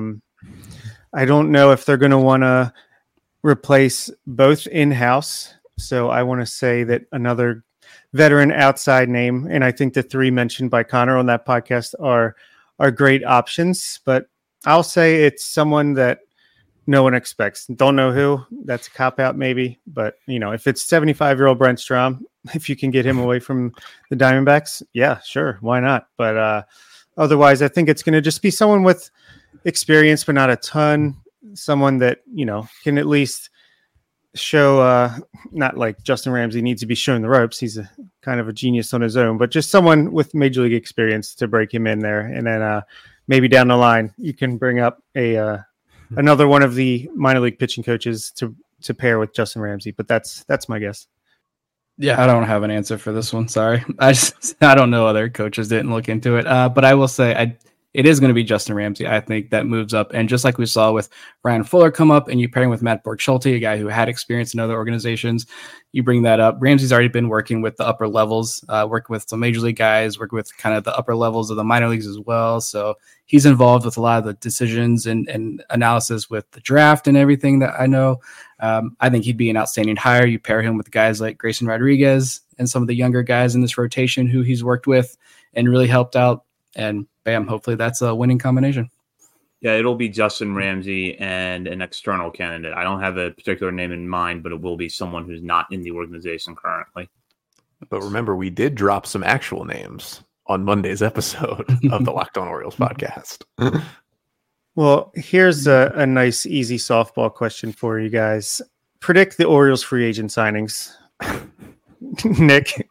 I don't know if they're going to want to replace both in-house. So I want to say that another veteran outside name, and I think the 3 mentioned by Connor on that podcast are great options, but I'll say it's someone that no one expects. Don't know who. That's a cop-out maybe. But, if it's 75-year-old Brent Strom, if you can get him away from the Diamondbacks, yeah, sure. Why not? But otherwise, I think it's going to just be someone with experience, but not a ton. Someone that, can at least show, not like Justin Ramsey needs to be shown the ropes. He's a kind of a genius on his own, but just someone with major league experience to break him in there. And then maybe down the line, you can bring up another one of the minor league pitching coaches to pair with Justin Ramsey. But that's my guess.
Yeah, I don't have an answer for this one. Sorry. I don't know. Other coaches didn't look into it. But I will say it is going to be Justin Ramsey. I think that moves up. And just like we saw with Ryan Fuller come up and you pairing with Matt Borg-Schulte, a guy who had experience in other organizations, you bring that up. Ramsey's already been working with the upper levels, working with some major league guys, working with kind of the upper levels of the minor leagues as well. So he's involved with a lot of the decisions and analysis with the draft and everything that I know. I think he'd be an outstanding hire. You pair him with guys like Grayson Rodriguez and some of the younger guys in this rotation who he's worked with and really helped out. And bam, hopefully that's a winning combination.
Yeah, it'll be Justin Ramsey and an external candidate. I don't have a particular name in mind, but it will be someone who's not in the organization currently.
But remember, we did drop some actual names on Monday's episode of the Locked On Orioles podcast.
Well, here's a nice, easy softball question for you guys. Predict the Orioles free agent signings. Nick.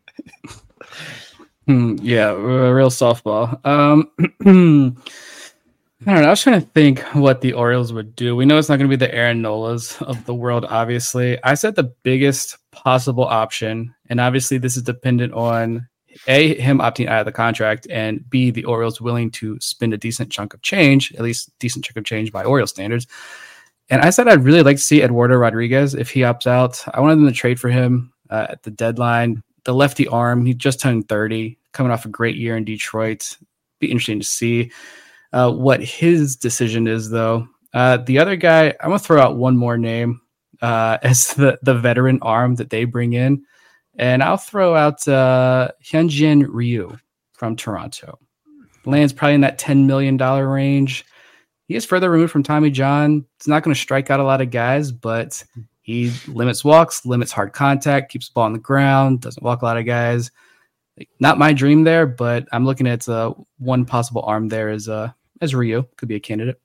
Yeah, a real softball. I don't know. I was trying to think what the Orioles would do. We know it's not going to be the Aaron Nolas of the world, obviously. I said the biggest possible option, and obviously this is dependent on A, him opting out of the contract, and B, the Orioles willing to spend a decent chunk of change, at least decent chunk of change by Orioles standards. And I said I'd really like to see Eduardo Rodriguez if he opts out. I wanted them to trade for him at the deadline. The lefty arm, he just turned 30, coming off a great year in Detroit. Be interesting to see what his decision is, though. The other guy, I'm going to throw out one more name as the veteran arm that they bring in. And I'll throw out Hyunjin Ryu from Toronto. Lands probably in that $10 million range. He is further removed from Tommy John. He's not going to strike out a lot of guys, but he limits walks, limits hard contact, keeps the ball on the ground, doesn't walk a lot of guys. Not my dream there, but I'm looking at one possible arm there as Ryu. Could be a candidate.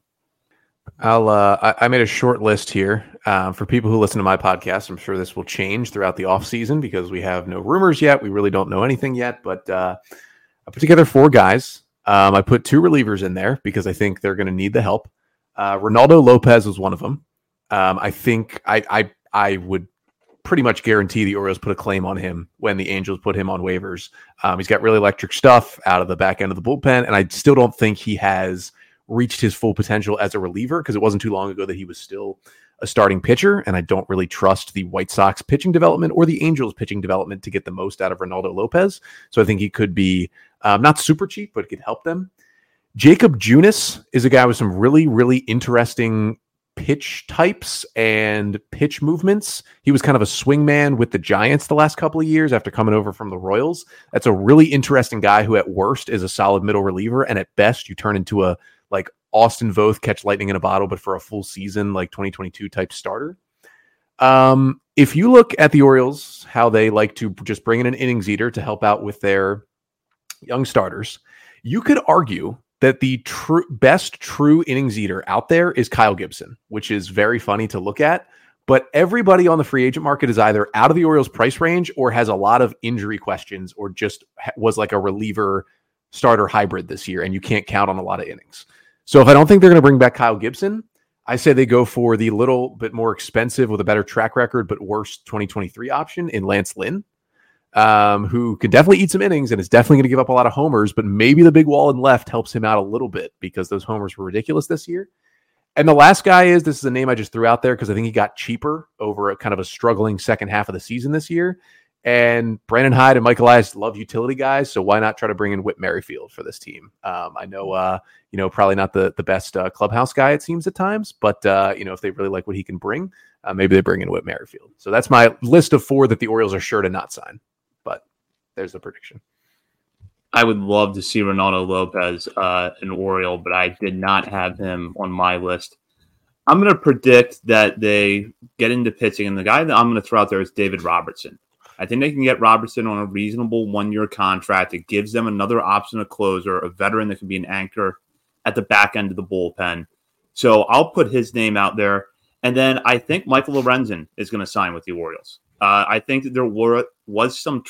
I made a short list here for people who listen to my podcast. I'm sure this will change throughout the off season because we have no rumors yet. We really don't know anything yet, but I put together 4 guys. I put 2 relievers in there because I think they're going to need the help. Ronaldo Lopez was one of them. I think I would pretty much guarantee the Orioles put a claim on him when the Angels put him on waivers. He's got really electric stuff out of the back end of the bullpen, and I still don't think he has reached his full potential as a reliever because it wasn't too long ago that he was still a starting pitcher, and I don't really trust the White Sox pitching development or the Angels pitching development to get the most out of Ronaldo Lopez. So I think he could be not super cheap, but could help them. Jacob Junis is a guy with some really, really interesting pitch types and pitch movements. He was kind of a swingman with the Giants the last couple of years after coming over from the Royals. That's a really interesting guy who at worst is a solid middle reliever, and at best you turn into a like Austin Voth catch lightning in a bottle, but for a full season, like 2022 type starter. If you look at the Orioles, how they like to just bring in an innings eater to help out with their young starters, you could argue that the best true innings eater out there is Kyle Gibson, which is very funny to look at. But everybody on the free agent market is either out of the Orioles price range or has a lot of injury questions or just was like a reliever starter hybrid this year, and you can't count on a lot of innings. So if I don't think they're going to bring back Kyle Gibson, I say they go for the little bit more expensive with a better track record but worse 2023 option in Lance Lynn. Who could definitely eat some innings and is definitely going to give up a lot of homers, but maybe the big wall in left helps him out a little bit because those homers were ridiculous this year. And the last guy this is a name I just threw out there because I think he got cheaper over a kind of a struggling second half of the season this year. And Brandon Hyde and Mike Elias love utility guys, so why not try to bring in Whit Merrifield for this team? I know, probably not the best clubhouse guy it seems at times, but if they really like what he can bring, maybe they bring in Whit Merrifield. So that's my list of 4 that the Orioles are sure to not sign. But there's the prediction.
I would love to see Ronaldo Lopez, an Oriole, but I did not have him on my list. I'm going to predict that they get into pitching, and the guy that I'm going to throw out there is David Robertson. I think they can get Robertson on a reasonable 1-year contract. It gives them another option, a closer, a veteran that can be an anchor at the back end of the bullpen. So I'll put his name out there. And then I think Michael Lorenzen is going to sign with the Orioles. I think that there was some truth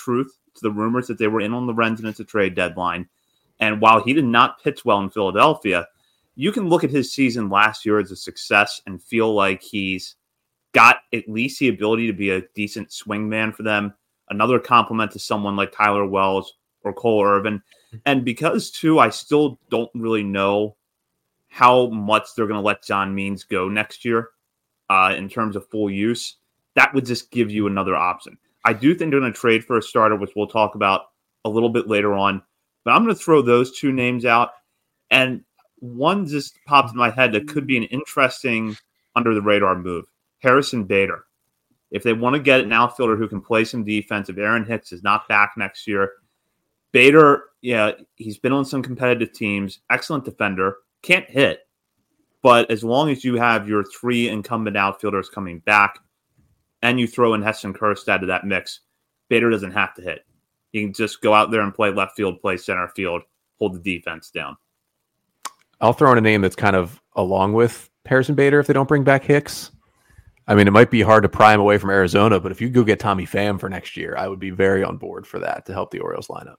to the rumors that they were in on Lorenzen at the trade deadline. And while he did not pitch well in Philadelphia, you can look at his season last year as a success and feel like he's got at least the ability to be a decent swing man for them. Another compliment to someone like Tyler Wells or Cole Irvin. And because, too, I still don't really know how much they're going to let John Means go next year in terms of full use, that would just give you another option. I do think they're going to trade for a starter, which we'll talk about a little bit later on. But I'm going to throw those two names out. And one just popped in my head that could be an interesting under-the-radar move. Harrison Bader. If they want to get an outfielder who can play some defense, if Aaron Hicks is not back next year, Bader, yeah, he's been on some competitive teams, excellent defender, can't hit. But as long as you have your three incumbent outfielders coming back and you throw in Heston Kjerstad to that mix, Bader doesn't have to hit. He can just go out there and play left field, play center field, hold the defense down.
I'll throw in a name that's kind of along with Harrison Bader if they don't bring back Hicks. I mean, it might be hard to pry him away from Arizona, but if you go get Tommy Pham for next year, I would be very on board for that to help the Orioles lineup.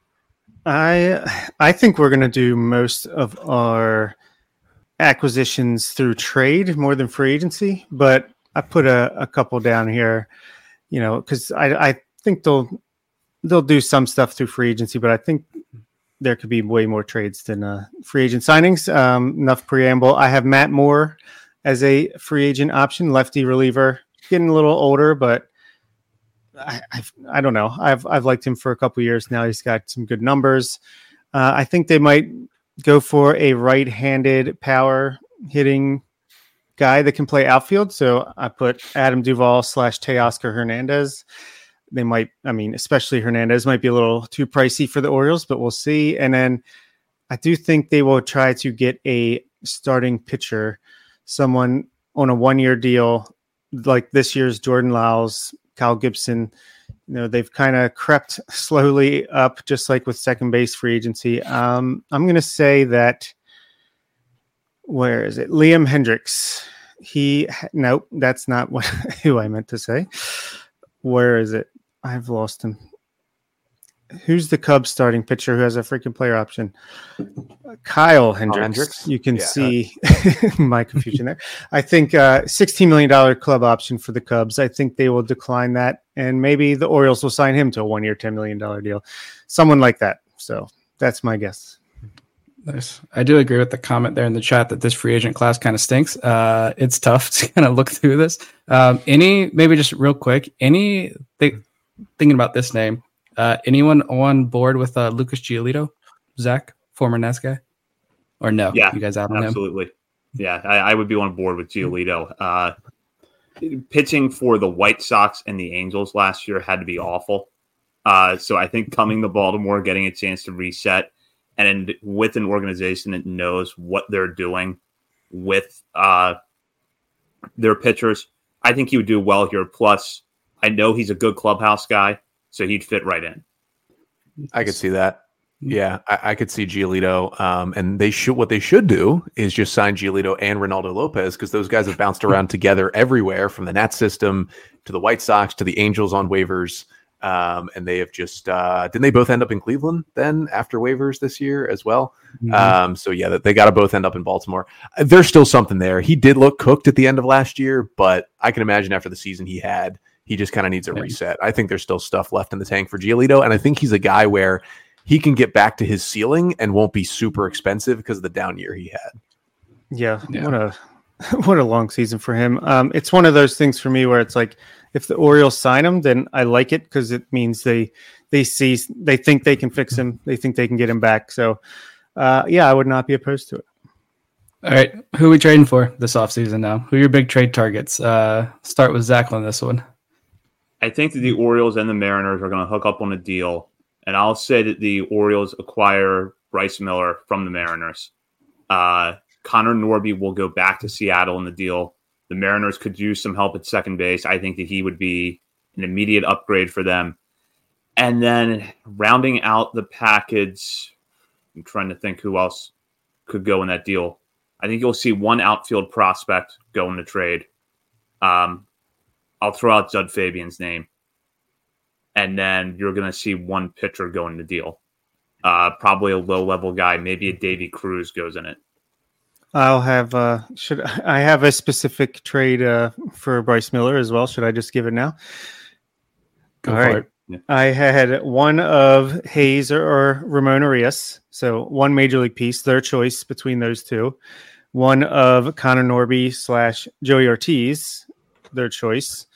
I think we're going to do most of our acquisitions through trade more than free agency, but I put a couple down here, because I think they'll do some stuff through free agency, but I think there could be way more trades than free agent signings. Enough preamble. I have Matt Moore as a free agent option, lefty reliever, getting a little older, but I don't know. I've liked him for a couple years now. He's got some good numbers. I think they might go for a right-handed power hitting guy that can play outfield. So I put Adam Duvall / Teoscar Hernandez. They might, especially Hernandez might be a little too pricey for the Orioles, but we'll see. And then I do think they will try to get a starting pitcher, someone on a 1-year deal, like this year's Jordan Lyles, Kyle Gibson. They've kind of crept slowly up, just like with second base free agency. I'm going to say that, where is it? Liam Hendricks. Nope, that's not who I meant to say. Where is it? I've lost him. Who's the Cubs starting pitcher who has a freaking player option? Kyle Hendricks. You can see my confusion there. I think $16 million club option for the Cubs. I think they will decline that, and maybe the Orioles will sign him to a 1-year, $10 million deal. Someone like that. So that's my guess.
Nice. I do agree with the comment there in the chat that this free agent class kind of stinks. It's tough to kind of look through this. Maybe just real quick, thinking about this name, anyone on board with Lucas Giolito? Zach, former Nats guy? Or no?
Yeah,
you guys out on
absolutely. Yeah, I would be on board with Giolito. Pitching for the White Sox and the Angels last year had to be awful. So I think coming to Baltimore, getting a chance to reset, and with an organization that knows what they're doing with their pitchers, I think he would do well here. Plus, I know he's a good clubhouse guy, so he'd fit right in.
I could see that. Yeah, I could see Giolito. And what they should do is just sign Giolito and Ronaldo Lopez, because those guys have bounced around together everywhere, from the Nats system to the White Sox to the Angels on waivers. And they have just didn't they both end up in Cleveland then after waivers this year as well? Mm-hmm. So yeah, they got to both end up in Baltimore. There's still something there. He did look cooked at the end of last year, but I can imagine after the season he just kind of needs a reset. I think there's still stuff left in the tank for Giolito, and I think he's a guy where he can get back to his ceiling and won't be super expensive because of the down year he had.
Yeah. What a long season for him. It's one of those things for me where it's like, if the Orioles sign him, then I like it because it means they think they can fix him. They think they can get him back. So, I would not be opposed to it.
All right. Who are we trading for this offseason now? Who are your big trade targets? Start with Zach on this one.
I think that the Orioles and the Mariners are going to hook up on a deal. And I'll say that the Orioles acquire Bryce Miller from the Mariners. Connor Norby will go back to Seattle in the deal. The Mariners could use some help at second base. I think that he would be an immediate upgrade for them. And then rounding out the package, I'm trying to think who else could go in that deal. I think you'll see one outfield prospect go in the trade. I'll throw out Judd Fabian's name. and then you're going to see one pitcher go in the deal. Probably a low-level guy, maybe a Davy Cruz goes in it.
I'll have. Should I have a specific trade for Bryce Miller as well? Should I just give it now?
Go
All
for
right.
it.
Yeah.
I had one of Hayes or Ramon Arias. So one major league piece, their choice between those two. One of Connor Norby / Joey Ortiz, their choice.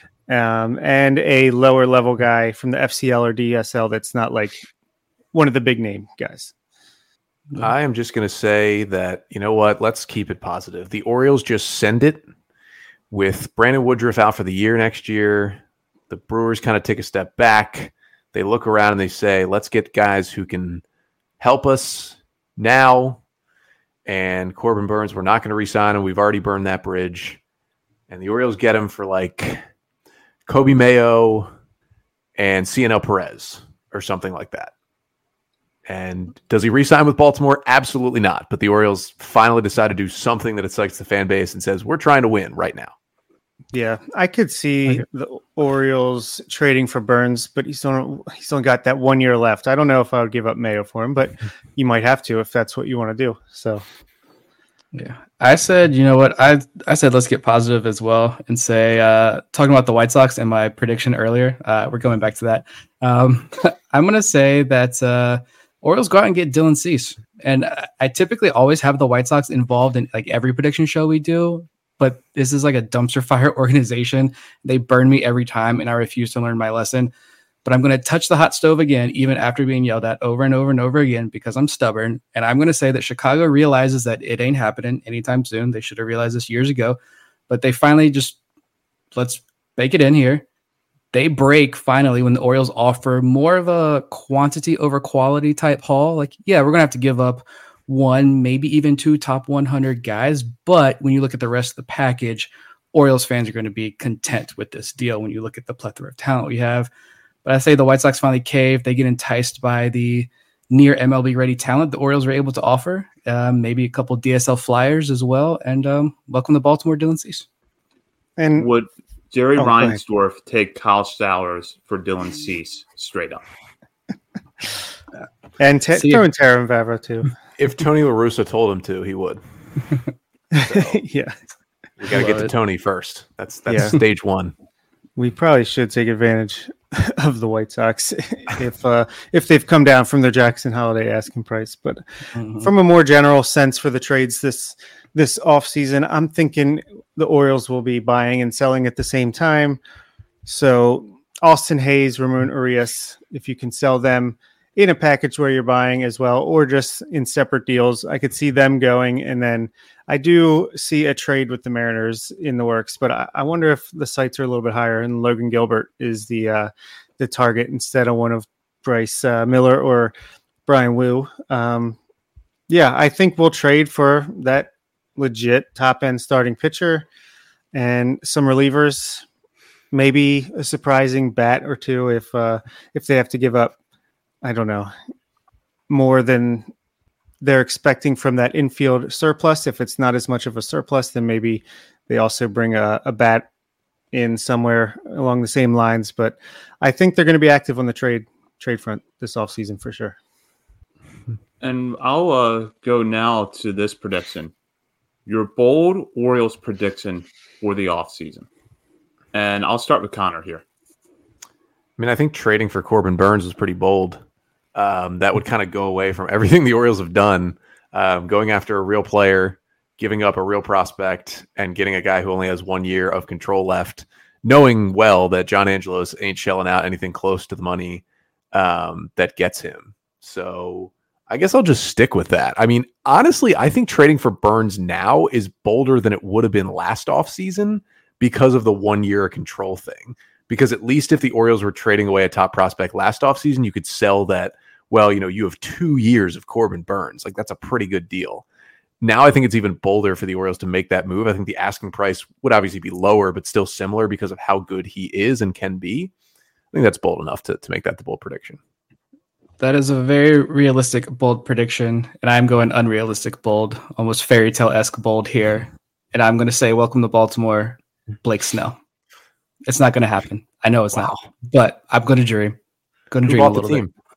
And a lower level guy from the FCL or DSL that's not like one of the big name guys.
I am just going to say that, you know what? Let's keep it positive. The Orioles just send it with Brandon Woodruff out for the year next year. The Brewers kind of take a step back. They look around and they say, let's get guys who can help us now. And Corbin Burns, we're not going to re-sign him. We've already burned that bridge. And the Orioles get him for like Kobe Mayo and CNL Perez or something like that. And does he re-sign with Baltimore? Absolutely not. But the Orioles finally decide to do something that excites the fan base and says, we're trying to win right now.
Yeah, I could see the Orioles trading for Burns, but he's only got that 1 year left. I don't know if I would give up Mayo for him, but you might have to if that's what you want to do. So,
yeah, I said, you know what? I said let's get positive as well and say, talking about the White Sox and my prediction earlier, we're going back to that. I'm going to say that Orioles go out and get Dylan Cease. And I typically always have the White Sox involved in like every prediction show we do. But this is like a dumpster fire organization. They burn me every time, and I refuse to learn my lesson. But I'm going to touch the hot stove again, even after being yelled at over and over and over again, because I'm stubborn. And I'm going to say that Chicago realizes that it ain't happening anytime soon. They should have realized this years ago. But they finally just, let's bake it in here. They break finally when the Orioles offer more of a quantity over quality type haul. Like, yeah, we're going to have to give up one, maybe even two top 100 guys. But when you look at the rest of the package, Orioles fans are going to be content with this deal when you look at the plethora of talent we have. But I say the White Sox finally cave. They get enticed by the near MLB ready talent the Orioles were able to offer. Maybe a couple DSL flyers as well. And welcome to Baltimore, Dylan Cease.
and
Would Jerry
go ahead.
Reinsdorf take Kyle Stowers for Dylan Cease straight up?
See,
throw in Taron Vavra too.
If Tony La Russa told him to, he would.
Yeah,
We got to get
Love
to
it.
Tony first. That's
Yeah.
stage one.
we probably should take advantage of the White Sox if they've come down from their Jackson Holiday asking price. But from a more general sense for the trades this offseason, I'm thinking the Orioles will be buying and selling at the same time. So Austin Hayes, Ramon Urias, if you can sell them in a package where you're buying as well, or just in separate deals, I could see them going. And then I do see a trade with the Mariners in the works, but I wonder if the sights are a little bit higher and Logan Gilbert is the target instead of one of Bryce Miller or Brian Wu. Yeah, I think we'll trade for that legit top end starting pitcher and some relievers, maybe a surprising bat or two if they have to give up, I don't know, more than they're expecting from that infield surplus. If it's not as much of a surplus, then maybe they also bring a bat in somewhere along the same lines. But I think they're going to be active on the trade front this offseason for sure.
And I'll go now to this prediction. Your bold Orioles prediction for the offseason. And I'll start with Connor here.
I mean, I think trading for Corbin Burns was pretty bold. That would kind of go away from everything the Orioles have done, going after a real player, giving up a real prospect, and getting a guy who only has 1 year of control left, knowing well that John Angelos ain't shelling out anything close to the money that gets him. So I guess I'll just stick with that. I mean, honestly, I think trading for Burns now is bolder than it would have been last offseason because of the 1 year control thing. Because at least if the Orioles were trading away a top prospect last offseason, you could sell that, well, you know, you have 2 years of Corbin Burns. Like, that's a pretty good deal. Now I think it's even bolder for the Orioles to make that move. I think the asking price would obviously be lower, but still similar because of how good he is and can be. I think that's bold enough to make that the bold prediction.
That is a very realistic, bold prediction. And I'm going unrealistic, bold, almost fairy tale-esque bold here. And I'm going to say, welcome to Baltimore, Blake Snell. It's not going to happen. I know it's not, but I'm going to dream. Going to dream a little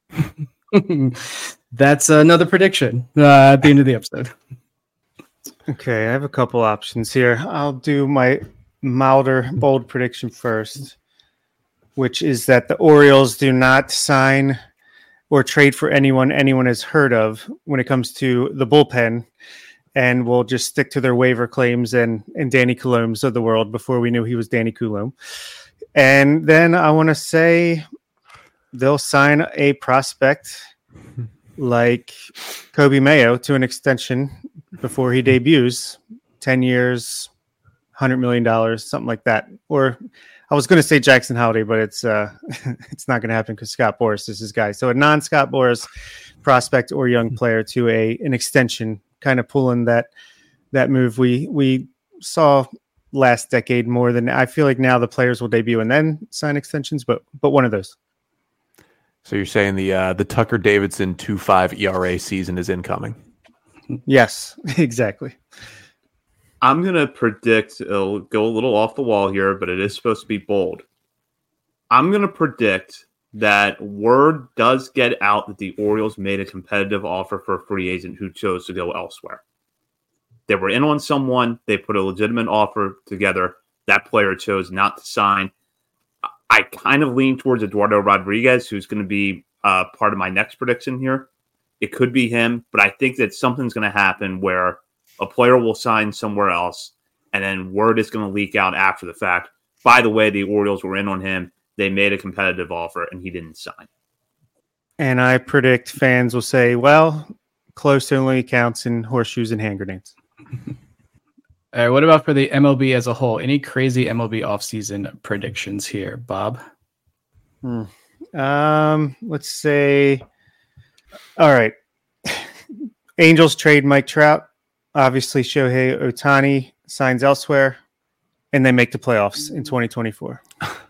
bit. That's another prediction at the end of the episode.
Okay, I have a couple options here. I'll do my milder, bold prediction first, which is that the Orioles do not sign or trade for anyone has heard of when it comes to the bullpen, and will just stick to their waiver claims and Danny Coulombs of the world before we knew he was Danny Coulomb. And then I want to say they'll sign a prospect like Kobe Mayo to an extension before he debuts, 10 years, $100 million, something like that. Or I was going to say Jackson Holiday, but it's it's not going to happen because Scott Boras is his guy. So a non-Scott Boras prospect or young player to an extension, kind of pulling that move we saw last decade more than I feel like now the players will debut and then sign extensions, but one of those.
So you're saying the Tucker Davidson 2.5 ERA season is incoming?
Yes, exactly.
I'm going to predict, it'll go a little off the wall here, but it is supposed to be bold. I'm going to predict that word does get out that the Orioles made a competitive offer for a free agent who chose to go elsewhere. They were in on someone. They put a legitimate offer together. That player chose not to sign. I kind of lean towards Eduardo Rodriguez, who's going to be part of my next prediction here. It could be him, but I think that something's going to happen where a player will sign somewhere else, and then word is going to leak out after the fact. By the way, the Orioles were in on him. They made a competitive offer, and he didn't sign.
And I predict fans will say, well, close only counts in horseshoes and hand grenades.
All right, what about for the MLB as a whole? Any crazy MLB offseason predictions here, Bob?
Let's say, all right. Angels trade Mike Trout. Obviously, Shohei Ohtani signs elsewhere, and they make the playoffs in 2024.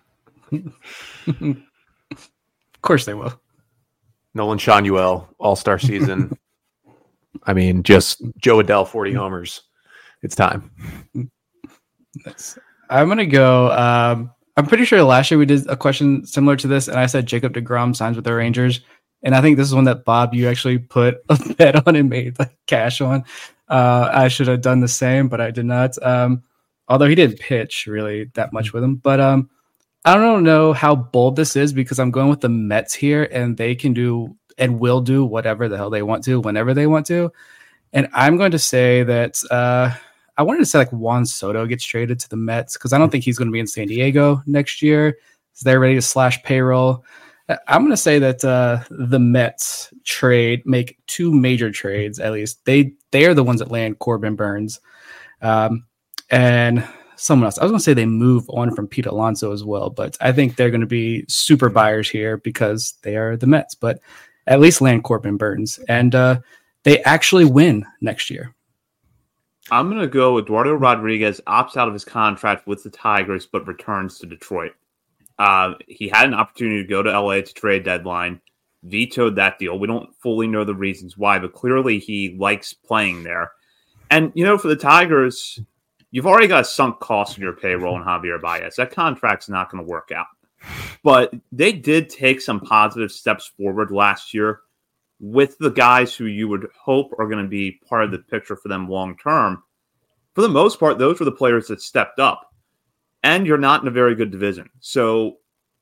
Of course they will.
Nolan Schanuel, all-star season. I mean, just Joe Adell, 40 homers. It's time.
Nice. I'm going to go. I'm pretty sure last year we did a question similar to this, and I said Jacob deGrom signs with the Rangers. And I think this is one that, Bob, you actually put a bet on and made like cash on. I should have done the same, but I did not. Although he didn't pitch really that much with him. But I don't know how bold this is because I'm going with the Mets here, and they can do and will do whatever the hell they want to whenever they want to. And I'm going to say that I wanted to say like Juan Soto gets traded to the Mets because I don't think he's going to be in San Diego next year. So they're ready to slash payroll. I'm going to say that the Mets make two major trades, at least. They are the ones that land Corbin Burns and someone else. I was going to say they move on from Pete Alonso as well, but I think they're going to be super buyers here because they are the Mets, but at least land Corbin Burns. And they actually win next year.
I'm going to go Eduardo Rodriguez opts out of his contract with the Tigers, but returns to Detroit. He had an opportunity to go to LA to trade deadline, vetoed that deal. We don't fully know the reasons why, but clearly he likes playing there. And, for the Tigers, you've already got a sunk cost in your payroll in Javier Baez. That contract's not going to work out. But they did take some positive steps forward last year with the guys who you would hope are going to be part of the picture for them long term. For the most part, those were the players that stepped up. And you're not in a very good division. So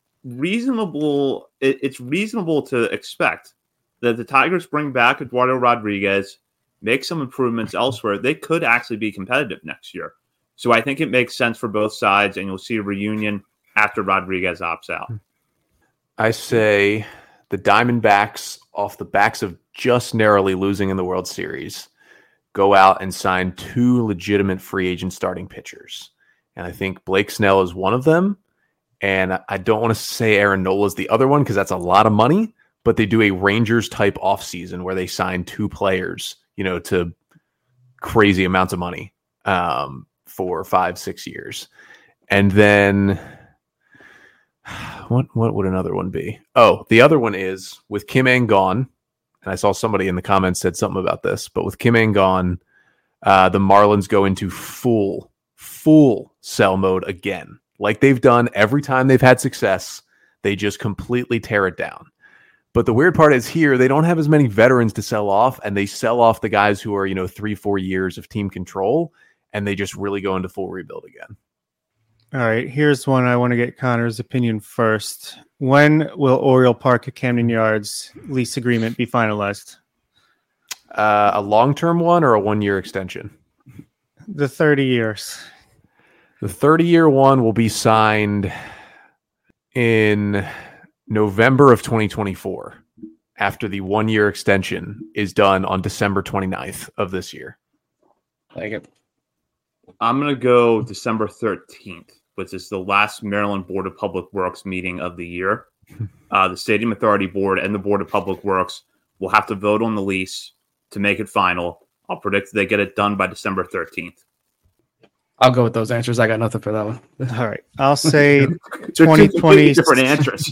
it's reasonable to expect that the Tigers bring back Eduardo Rodriguez, make some improvements elsewhere. They could actually be competitive next year. So I think it makes sense for both sides, and you'll see a reunion after Rodriguez opts out.
I say the Diamondbacks, off the backs of just narrowly losing in the World Series, go out and sign two legitimate free agent starting pitchers. And I think Blake Snell is one of them. And I don't want to say Aaron Nola is the other one because that's a lot of money, but they do a Rangers type offseason where they sign two players, to crazy amounts of money for 5-6 years. And then what would another one be? Oh, the other one is with Kim Ng gone. And I saw somebody in the comments said something about this, but with Kim Ng gone, the Marlins go into full sell mode again. like they've done every time they've had success. They just completely tear it down. But the weird part is here, they don't have as many veterans to sell off, and they sell off the guys who are, 3-4 years of team control, and they just really go into full rebuild again.
All right, here's one I want to get Connor's opinion first. When will Oriole Park at Camden Yards lease agreement be finalized?
A long-term one or a 1-year extension?
The 30 years.
The 30-year one will be signed in November of 2024 after the 1-year extension is done on December 29th of this year.
Like it.
I'm going to go December 13th, which is the last Maryland Board of Public Works meeting of the year. The Stadium Authority Board and the Board of Public Works will have to vote on the lease to make it final. I'll predict they get it done by December 13th.
I'll go with those answers. I got nothing for that one.
All right. I'll say
2020 different answers.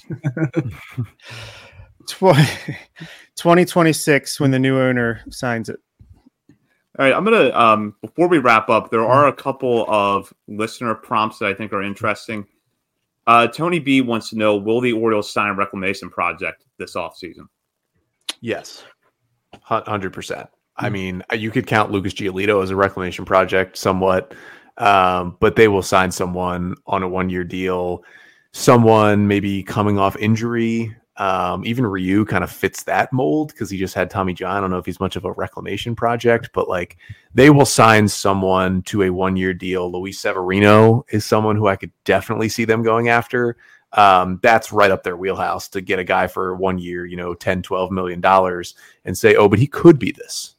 2026 when the new owner signs it.
All right, I'm going to, before we wrap up, there are a couple of listener prompts that I think are interesting. Tony B wants to know, will the Orioles sign a reclamation project this offseason?
Yes, 100%. I mean, you could count Lucas Giolito as a reclamation project somewhat, but they will sign someone on a 1-year deal, someone maybe coming off injury. Even Ryu kind of fits that mold because he just had Tommy John. I don't know if he's much of a reclamation project, but like they will sign someone to a 1-year deal. Luis Severino is someone who I could definitely see them going after. That's right up their wheelhouse to get a guy for 1 year, $10-12 million and say, oh, but he could be this.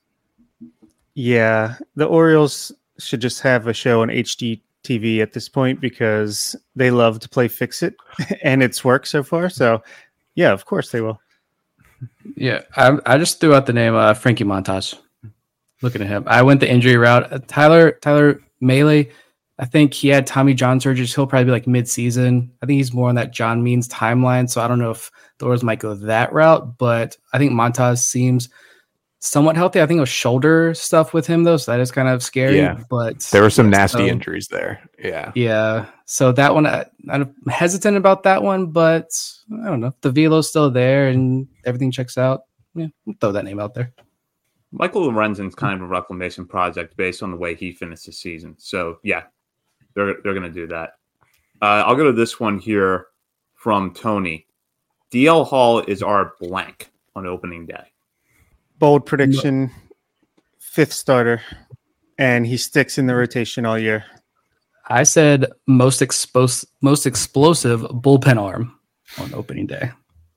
Yeah, the Orioles should just have a show on HGTV at this point because they love to play Fix-It, and it's worked so far. So, yeah, of course they will.
Yeah, I just threw out the name Frankie Montas. Looking at him, I went the injury route. Tyler Mahle, I think he had Tommy John surgery. So he'll probably be like mid-season. I think he's more on that John Means timeline. So I don't know if the Orioles might go that route, but I think Montas seems somewhat healthy. I think it was shoulder stuff with him though, so that is kind of scary.
Yeah,
but
there were some nasty injuries there.
Yeah. So that one, I'm hesitant about that one, but I don't know. The velo's still there and everything checks out. Yeah, we'll throw that name out there.
Michael Lorenzen's kind of a reclamation project based on the way he finished the season. So yeah, they're going to do that. I'll go to this one here from Tony. DL Hall is our blank on opening day.
Bold prediction, 5th starter, and he sticks in the rotation all year.
I said most explosive bullpen arm on opening day.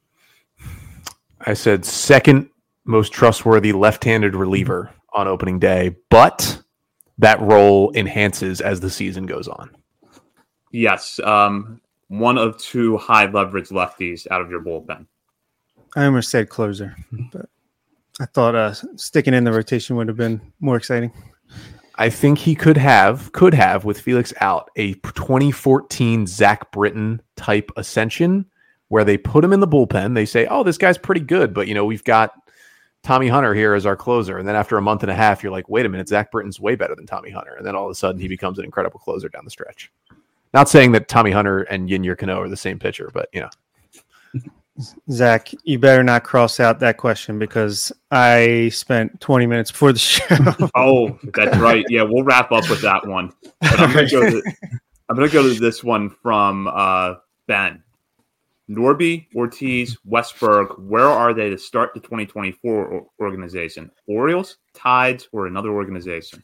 I said second most trustworthy left-handed reliever on opening day, but that role enhances as the season goes on.
Yes, one of 2 high leverage lefties out of your bullpen.
I almost said closer, but I thought sticking in the rotation would have been more exciting.
I think he could have, with Felix out, a 2014 Zach Britton type ascension where they put him in the bullpen. They say, oh, this guy's pretty good, but, we've got Tommy Hunter here as our closer. And then after a month and a half, you're like, wait a minute, Zach Britton's way better than Tommy Hunter. And then all of a sudden he becomes an incredible closer down the stretch. Not saying that Tommy Hunter and Yin-Yer Cano are the same pitcher, but,
Zach, you better not cross out that question because I spent 20 minutes before the show.
Oh, that's right. Yeah, we'll wrap up with that one. But I'm going to go to this one from Ben. Norby, Ortiz, Westberg, where are they to start the 2024 organization? Orioles, Tides, or another organization?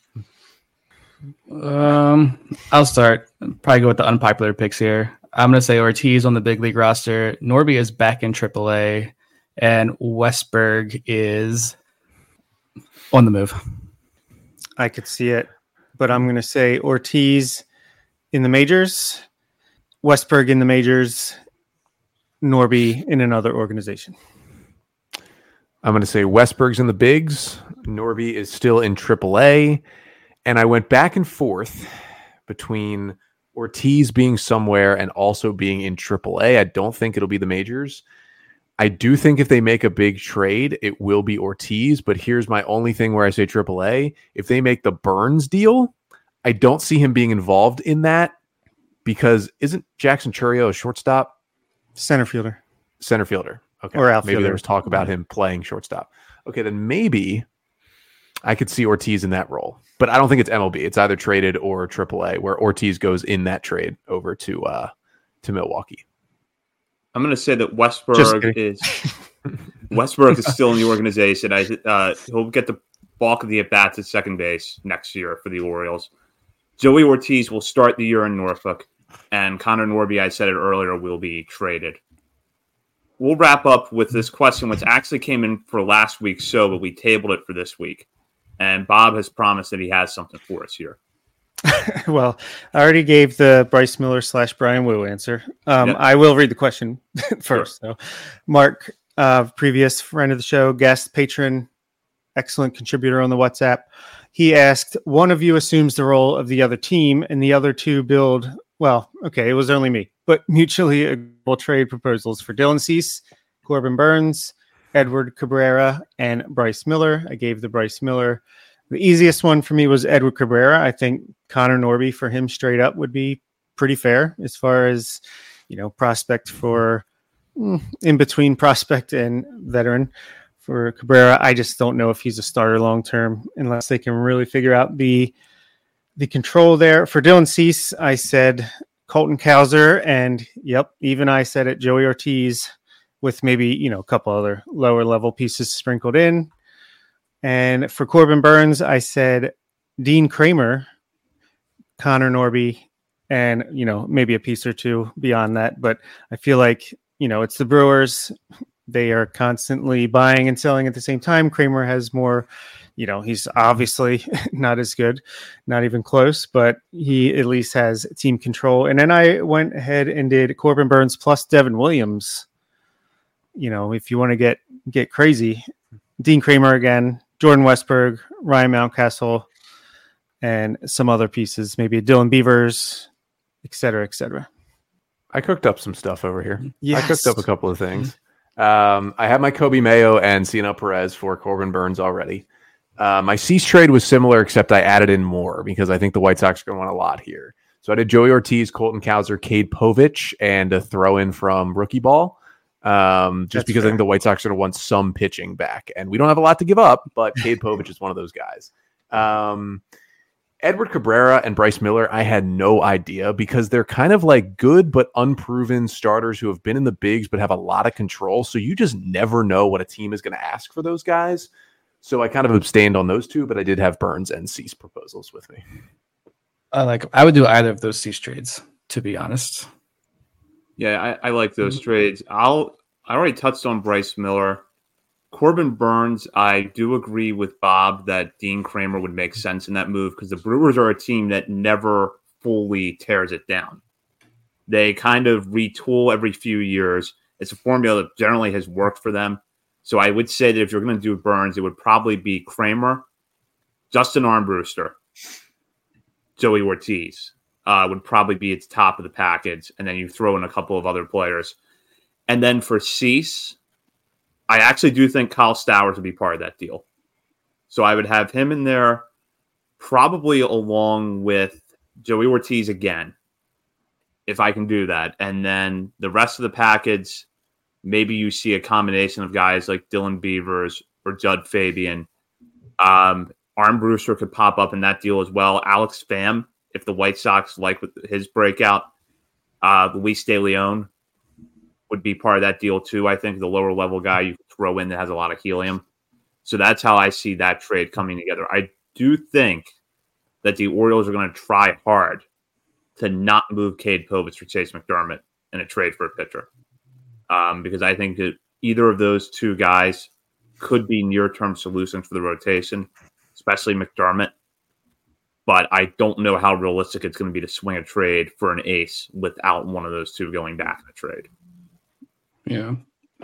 I'll start. Probably go with the unpopular picks here. I'm going to say Ortiz on the big league roster. Norby is back in AAA, and Westberg is on the move.
I could see it, but I'm going to say Ortiz in the majors, Westberg in the majors, Norby in another organization.
I'm going to say Westberg's in the bigs. Norby is still in AAA. And I went back and forth between Ortiz being somewhere and also being in AAA. I don't think it'll be the majors. I do think if they make a big trade, it will be Ortiz. But here's my only thing where I say AAA. If they make the Burns deal, I don't see him being involved in that because isn't Jackson Churio a shortstop?
Center fielder.
Center fielder. Okay.
Or outfielder.
Maybe there was talk about him playing shortstop. Okay, then maybe I could see Ortiz in that role. But I don't think it's MLB. It's either traded or AAA, where Ortiz goes in that trade over to Milwaukee.
I'm going to say that Westberg is still in the organization. He'll get the bulk of the at-bats at second base next year for the Orioles. Joey Ortiz will start the year in Norfolk, and Connor Norby, I said it earlier, will be traded. We'll wrap up with this question, which actually came in for last week's show, but we tabled it for this week. And Bob has promised that he has something for us here.
Well, I already gave the Bryce Miller / Brian Wu answer.
Yep.
I will read the question first. Sure. So, Mark, previous friend of the show, guest, patron, excellent contributor on the WhatsApp. He asked, one of you assumes the role of the other team and the other two build, well, okay, it was only me, but mutually agreeable trade proposals for Dylan Cease, Corbin Burns, Edward Cabrera, and Bryce Miller. I gave the Bryce Miller. The easiest one for me was Edward Cabrera. I think Connor Norby for him straight up would be pretty fair as far as, prospect for in between prospect and veteran. For Cabrera, I just don't know if he's a starter long term unless they can really figure out the control there. For Dylan Cease, I said Colton Cowser, and even I said it, Joey Ortiz, with maybe a couple other lower level pieces sprinkled in. And for Corbin Burns, I said Dean Kramer, Connor Norby, and maybe a piece or two beyond that. But I feel like it's the Brewers. They are constantly buying and selling at the same time. Kramer has more, he's obviously not as good, not even close, but he at least has team control. And then I went ahead and did Corbin Burns plus Devin Williams. If you want to get crazy, Dean Kramer again, Jordan Westberg, Ryan Mountcastle, and some other pieces, maybe Dylan Beavers, et cetera, et cetera.
I cooked up some stuff over here.
Yes.
I cooked up a couple of things. I have my Kobe Mayo and Cianel Perez for Corbin Burns already. My Cease trade was similar, except I added in more because I think the White Sox are going to want a lot here. So I did Joey Ortiz, Colton Cowser, Cade Povich, and a throw in from rookie ball. Just because fair. I think the White Sox are going to want some pitching back, and we don't have a lot to give up, but Cade Povich is one of those guys. Edward Cabrera and Bryce Miller, I had no idea because they're kind of like good but unproven starters who have been in the bigs but have a lot of control. So you just never know what a team is going to ask for those guys. So I kind of abstained on those two, but I did have Burns and Cease proposals with me.
I would do either of those Cease trades, to be honest.
Yeah, I like those trades. I already touched on Bryce Miller. Corbin Burns, I do agree with Bob that Dean Kramer would make sense in that move because the Brewers are a team that never fully tears it down. They kind of retool every few years. It's a formula that generally has worked for them. So I would say that if you're going to do Burns, it would probably be Kramer, Justin Armbruster, Joey Ortiz would probably be at the top of the package. And then you throw in a couple of other players. And then for Cease, I actually do think Kyle Stowers would be part of that deal. So I would have him in there probably along with Joey Ortiz again, if I can do that. And then the rest of the package, maybe you see a combination of guys like Dylan Beavers or Judd Fabian. Armbruster could pop up in that deal as well. Alex Pham, if the White Sox like with his breakout. Luis De Leon would be part of that deal too. I think the lower level guy you throw in that has a lot of helium. So that's how I see that trade coming together. I do think that the Orioles are going to try hard to not move Cade Povich for Chase McDermott in a trade for a pitcher. Because I think that either of those two guys could be near-term solutions for the rotation, especially McDermott. But I don't know how realistic it's going to be to swing a trade for an ace without one of those two going back in the trade.
Yeah,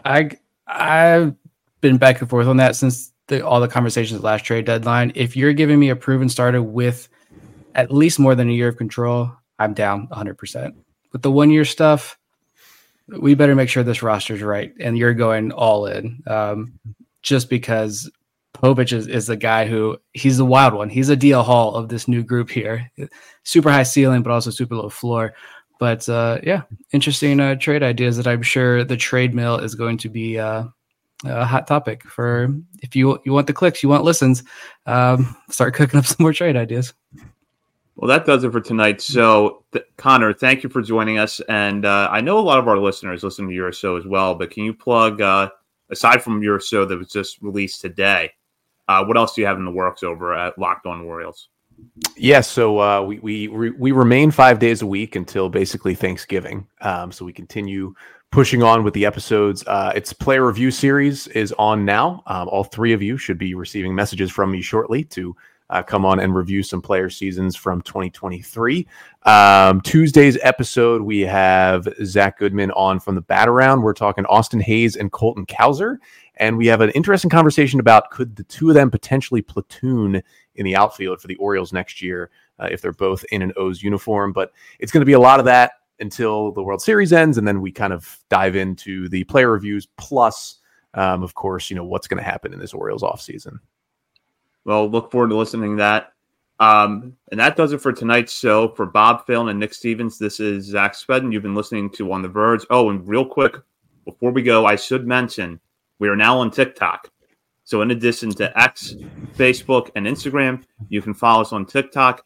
I've been back and forth on that since all the conversations last trade deadline. If you're giving me a proven starter with at least more than a year of control, I'm down 100%. With the 1 year stuff, we better make sure this roster's right, and you're going all in. Just because Povich is the guy who he's the wild one. He's a DL Hall of this new group here. Super high ceiling, but also super low floor. But yeah, interesting trade ideas that I'm sure the trade mill is going to be a hot topic for. If you want the clicks, you want listens, start cooking up some more trade ideas.
Well, that does it for tonight. So, Connor, thank you for joining us. And I know a lot of our listeners listen to your show as well, but can you plug, aside from your show that was just released today, what else do you have in the works over at Locked On Orioles?
Yes, so we remain 5 days a week until basically Thanksgiving. So we continue pushing on with the episodes. Its player review series is on now. All three of you should be receiving messages from me shortly to come on and review some player seasons from 2023. Tuesday's episode, we have Zach Goodman on from the Bat Around. We're talking Austin Hayes and Colton Cowser. And we have an interesting conversation about could the two of them potentially platoon in the outfield for the Orioles next year if they're both in an O's uniform. But it's going to be a lot of that until the World Series ends. And then we kind of dive into the player reviews plus, of course, what's going to happen in this Orioles offseason.
Well, look forward to listening to that. And that does it for tonight's show. For Bob Phelan and Nick Stevens, this is Zach Spedden. You've been listening to On the Verge. Oh, and real quick, before we go, I should mention we are now on TikTok. So in addition to X, Facebook, and Instagram, you can follow us on TikTok.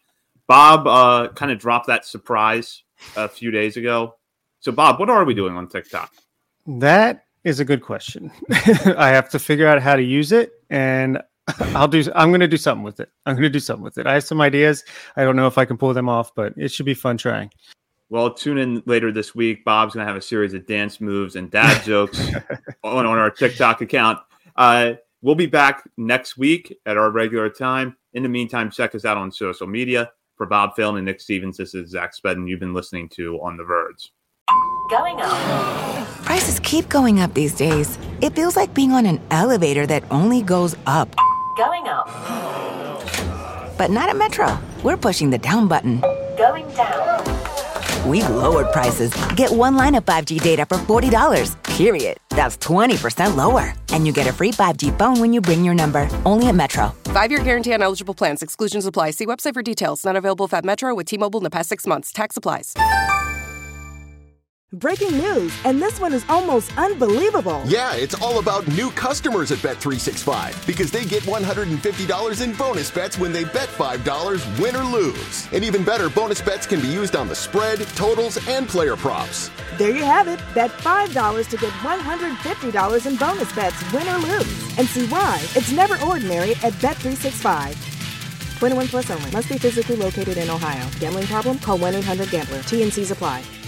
Bob kind of dropped that surprise a few days ago. So, Bob, what are we doing on TikTok?
That is a good question. I have to figure out how to use it, and I'm going to do something with it. I have some ideas. I don't know if I can pull them off, but it should be fun trying.
Well, tune in later this week. Bob's going to have a series of dance moves and dad jokes on our TikTok account. We'll be back next week at our regular time. In the meantime, check us out on social media. For Bob Phelan and Nick Stevens, this is Zach Spedden. You've been listening to On the Verge.
Going up. Prices keep going up these days. It feels like being on an elevator that only goes up. Going up. But not at Metro. We're pushing the down button. Going down. We've lowered prices. Get one line of 5G data for $40, period. That's 20% lower. And you get a free 5G phone when you bring your number. Only at Metro.
5-year guarantee on eligible plans. Exclusions apply. See website for details. Not available at Metro with T-Mobile in the past 6 months. Tax applies.
Breaking news, and this one is almost unbelievable.
Yeah, it's all about new customers at Bet365 because they get $150 in bonus bets when they bet $5, win or lose. And even better, bonus bets can be used on the spread, totals, and player props.
There you have it. Bet $5 to get $150 in bonus bets, win or lose. And see why it's never ordinary at Bet365. 21 plus only. Must be physically located in Ohio. Gambling problem? Call 1-800-GAMBLER. T&Cs apply.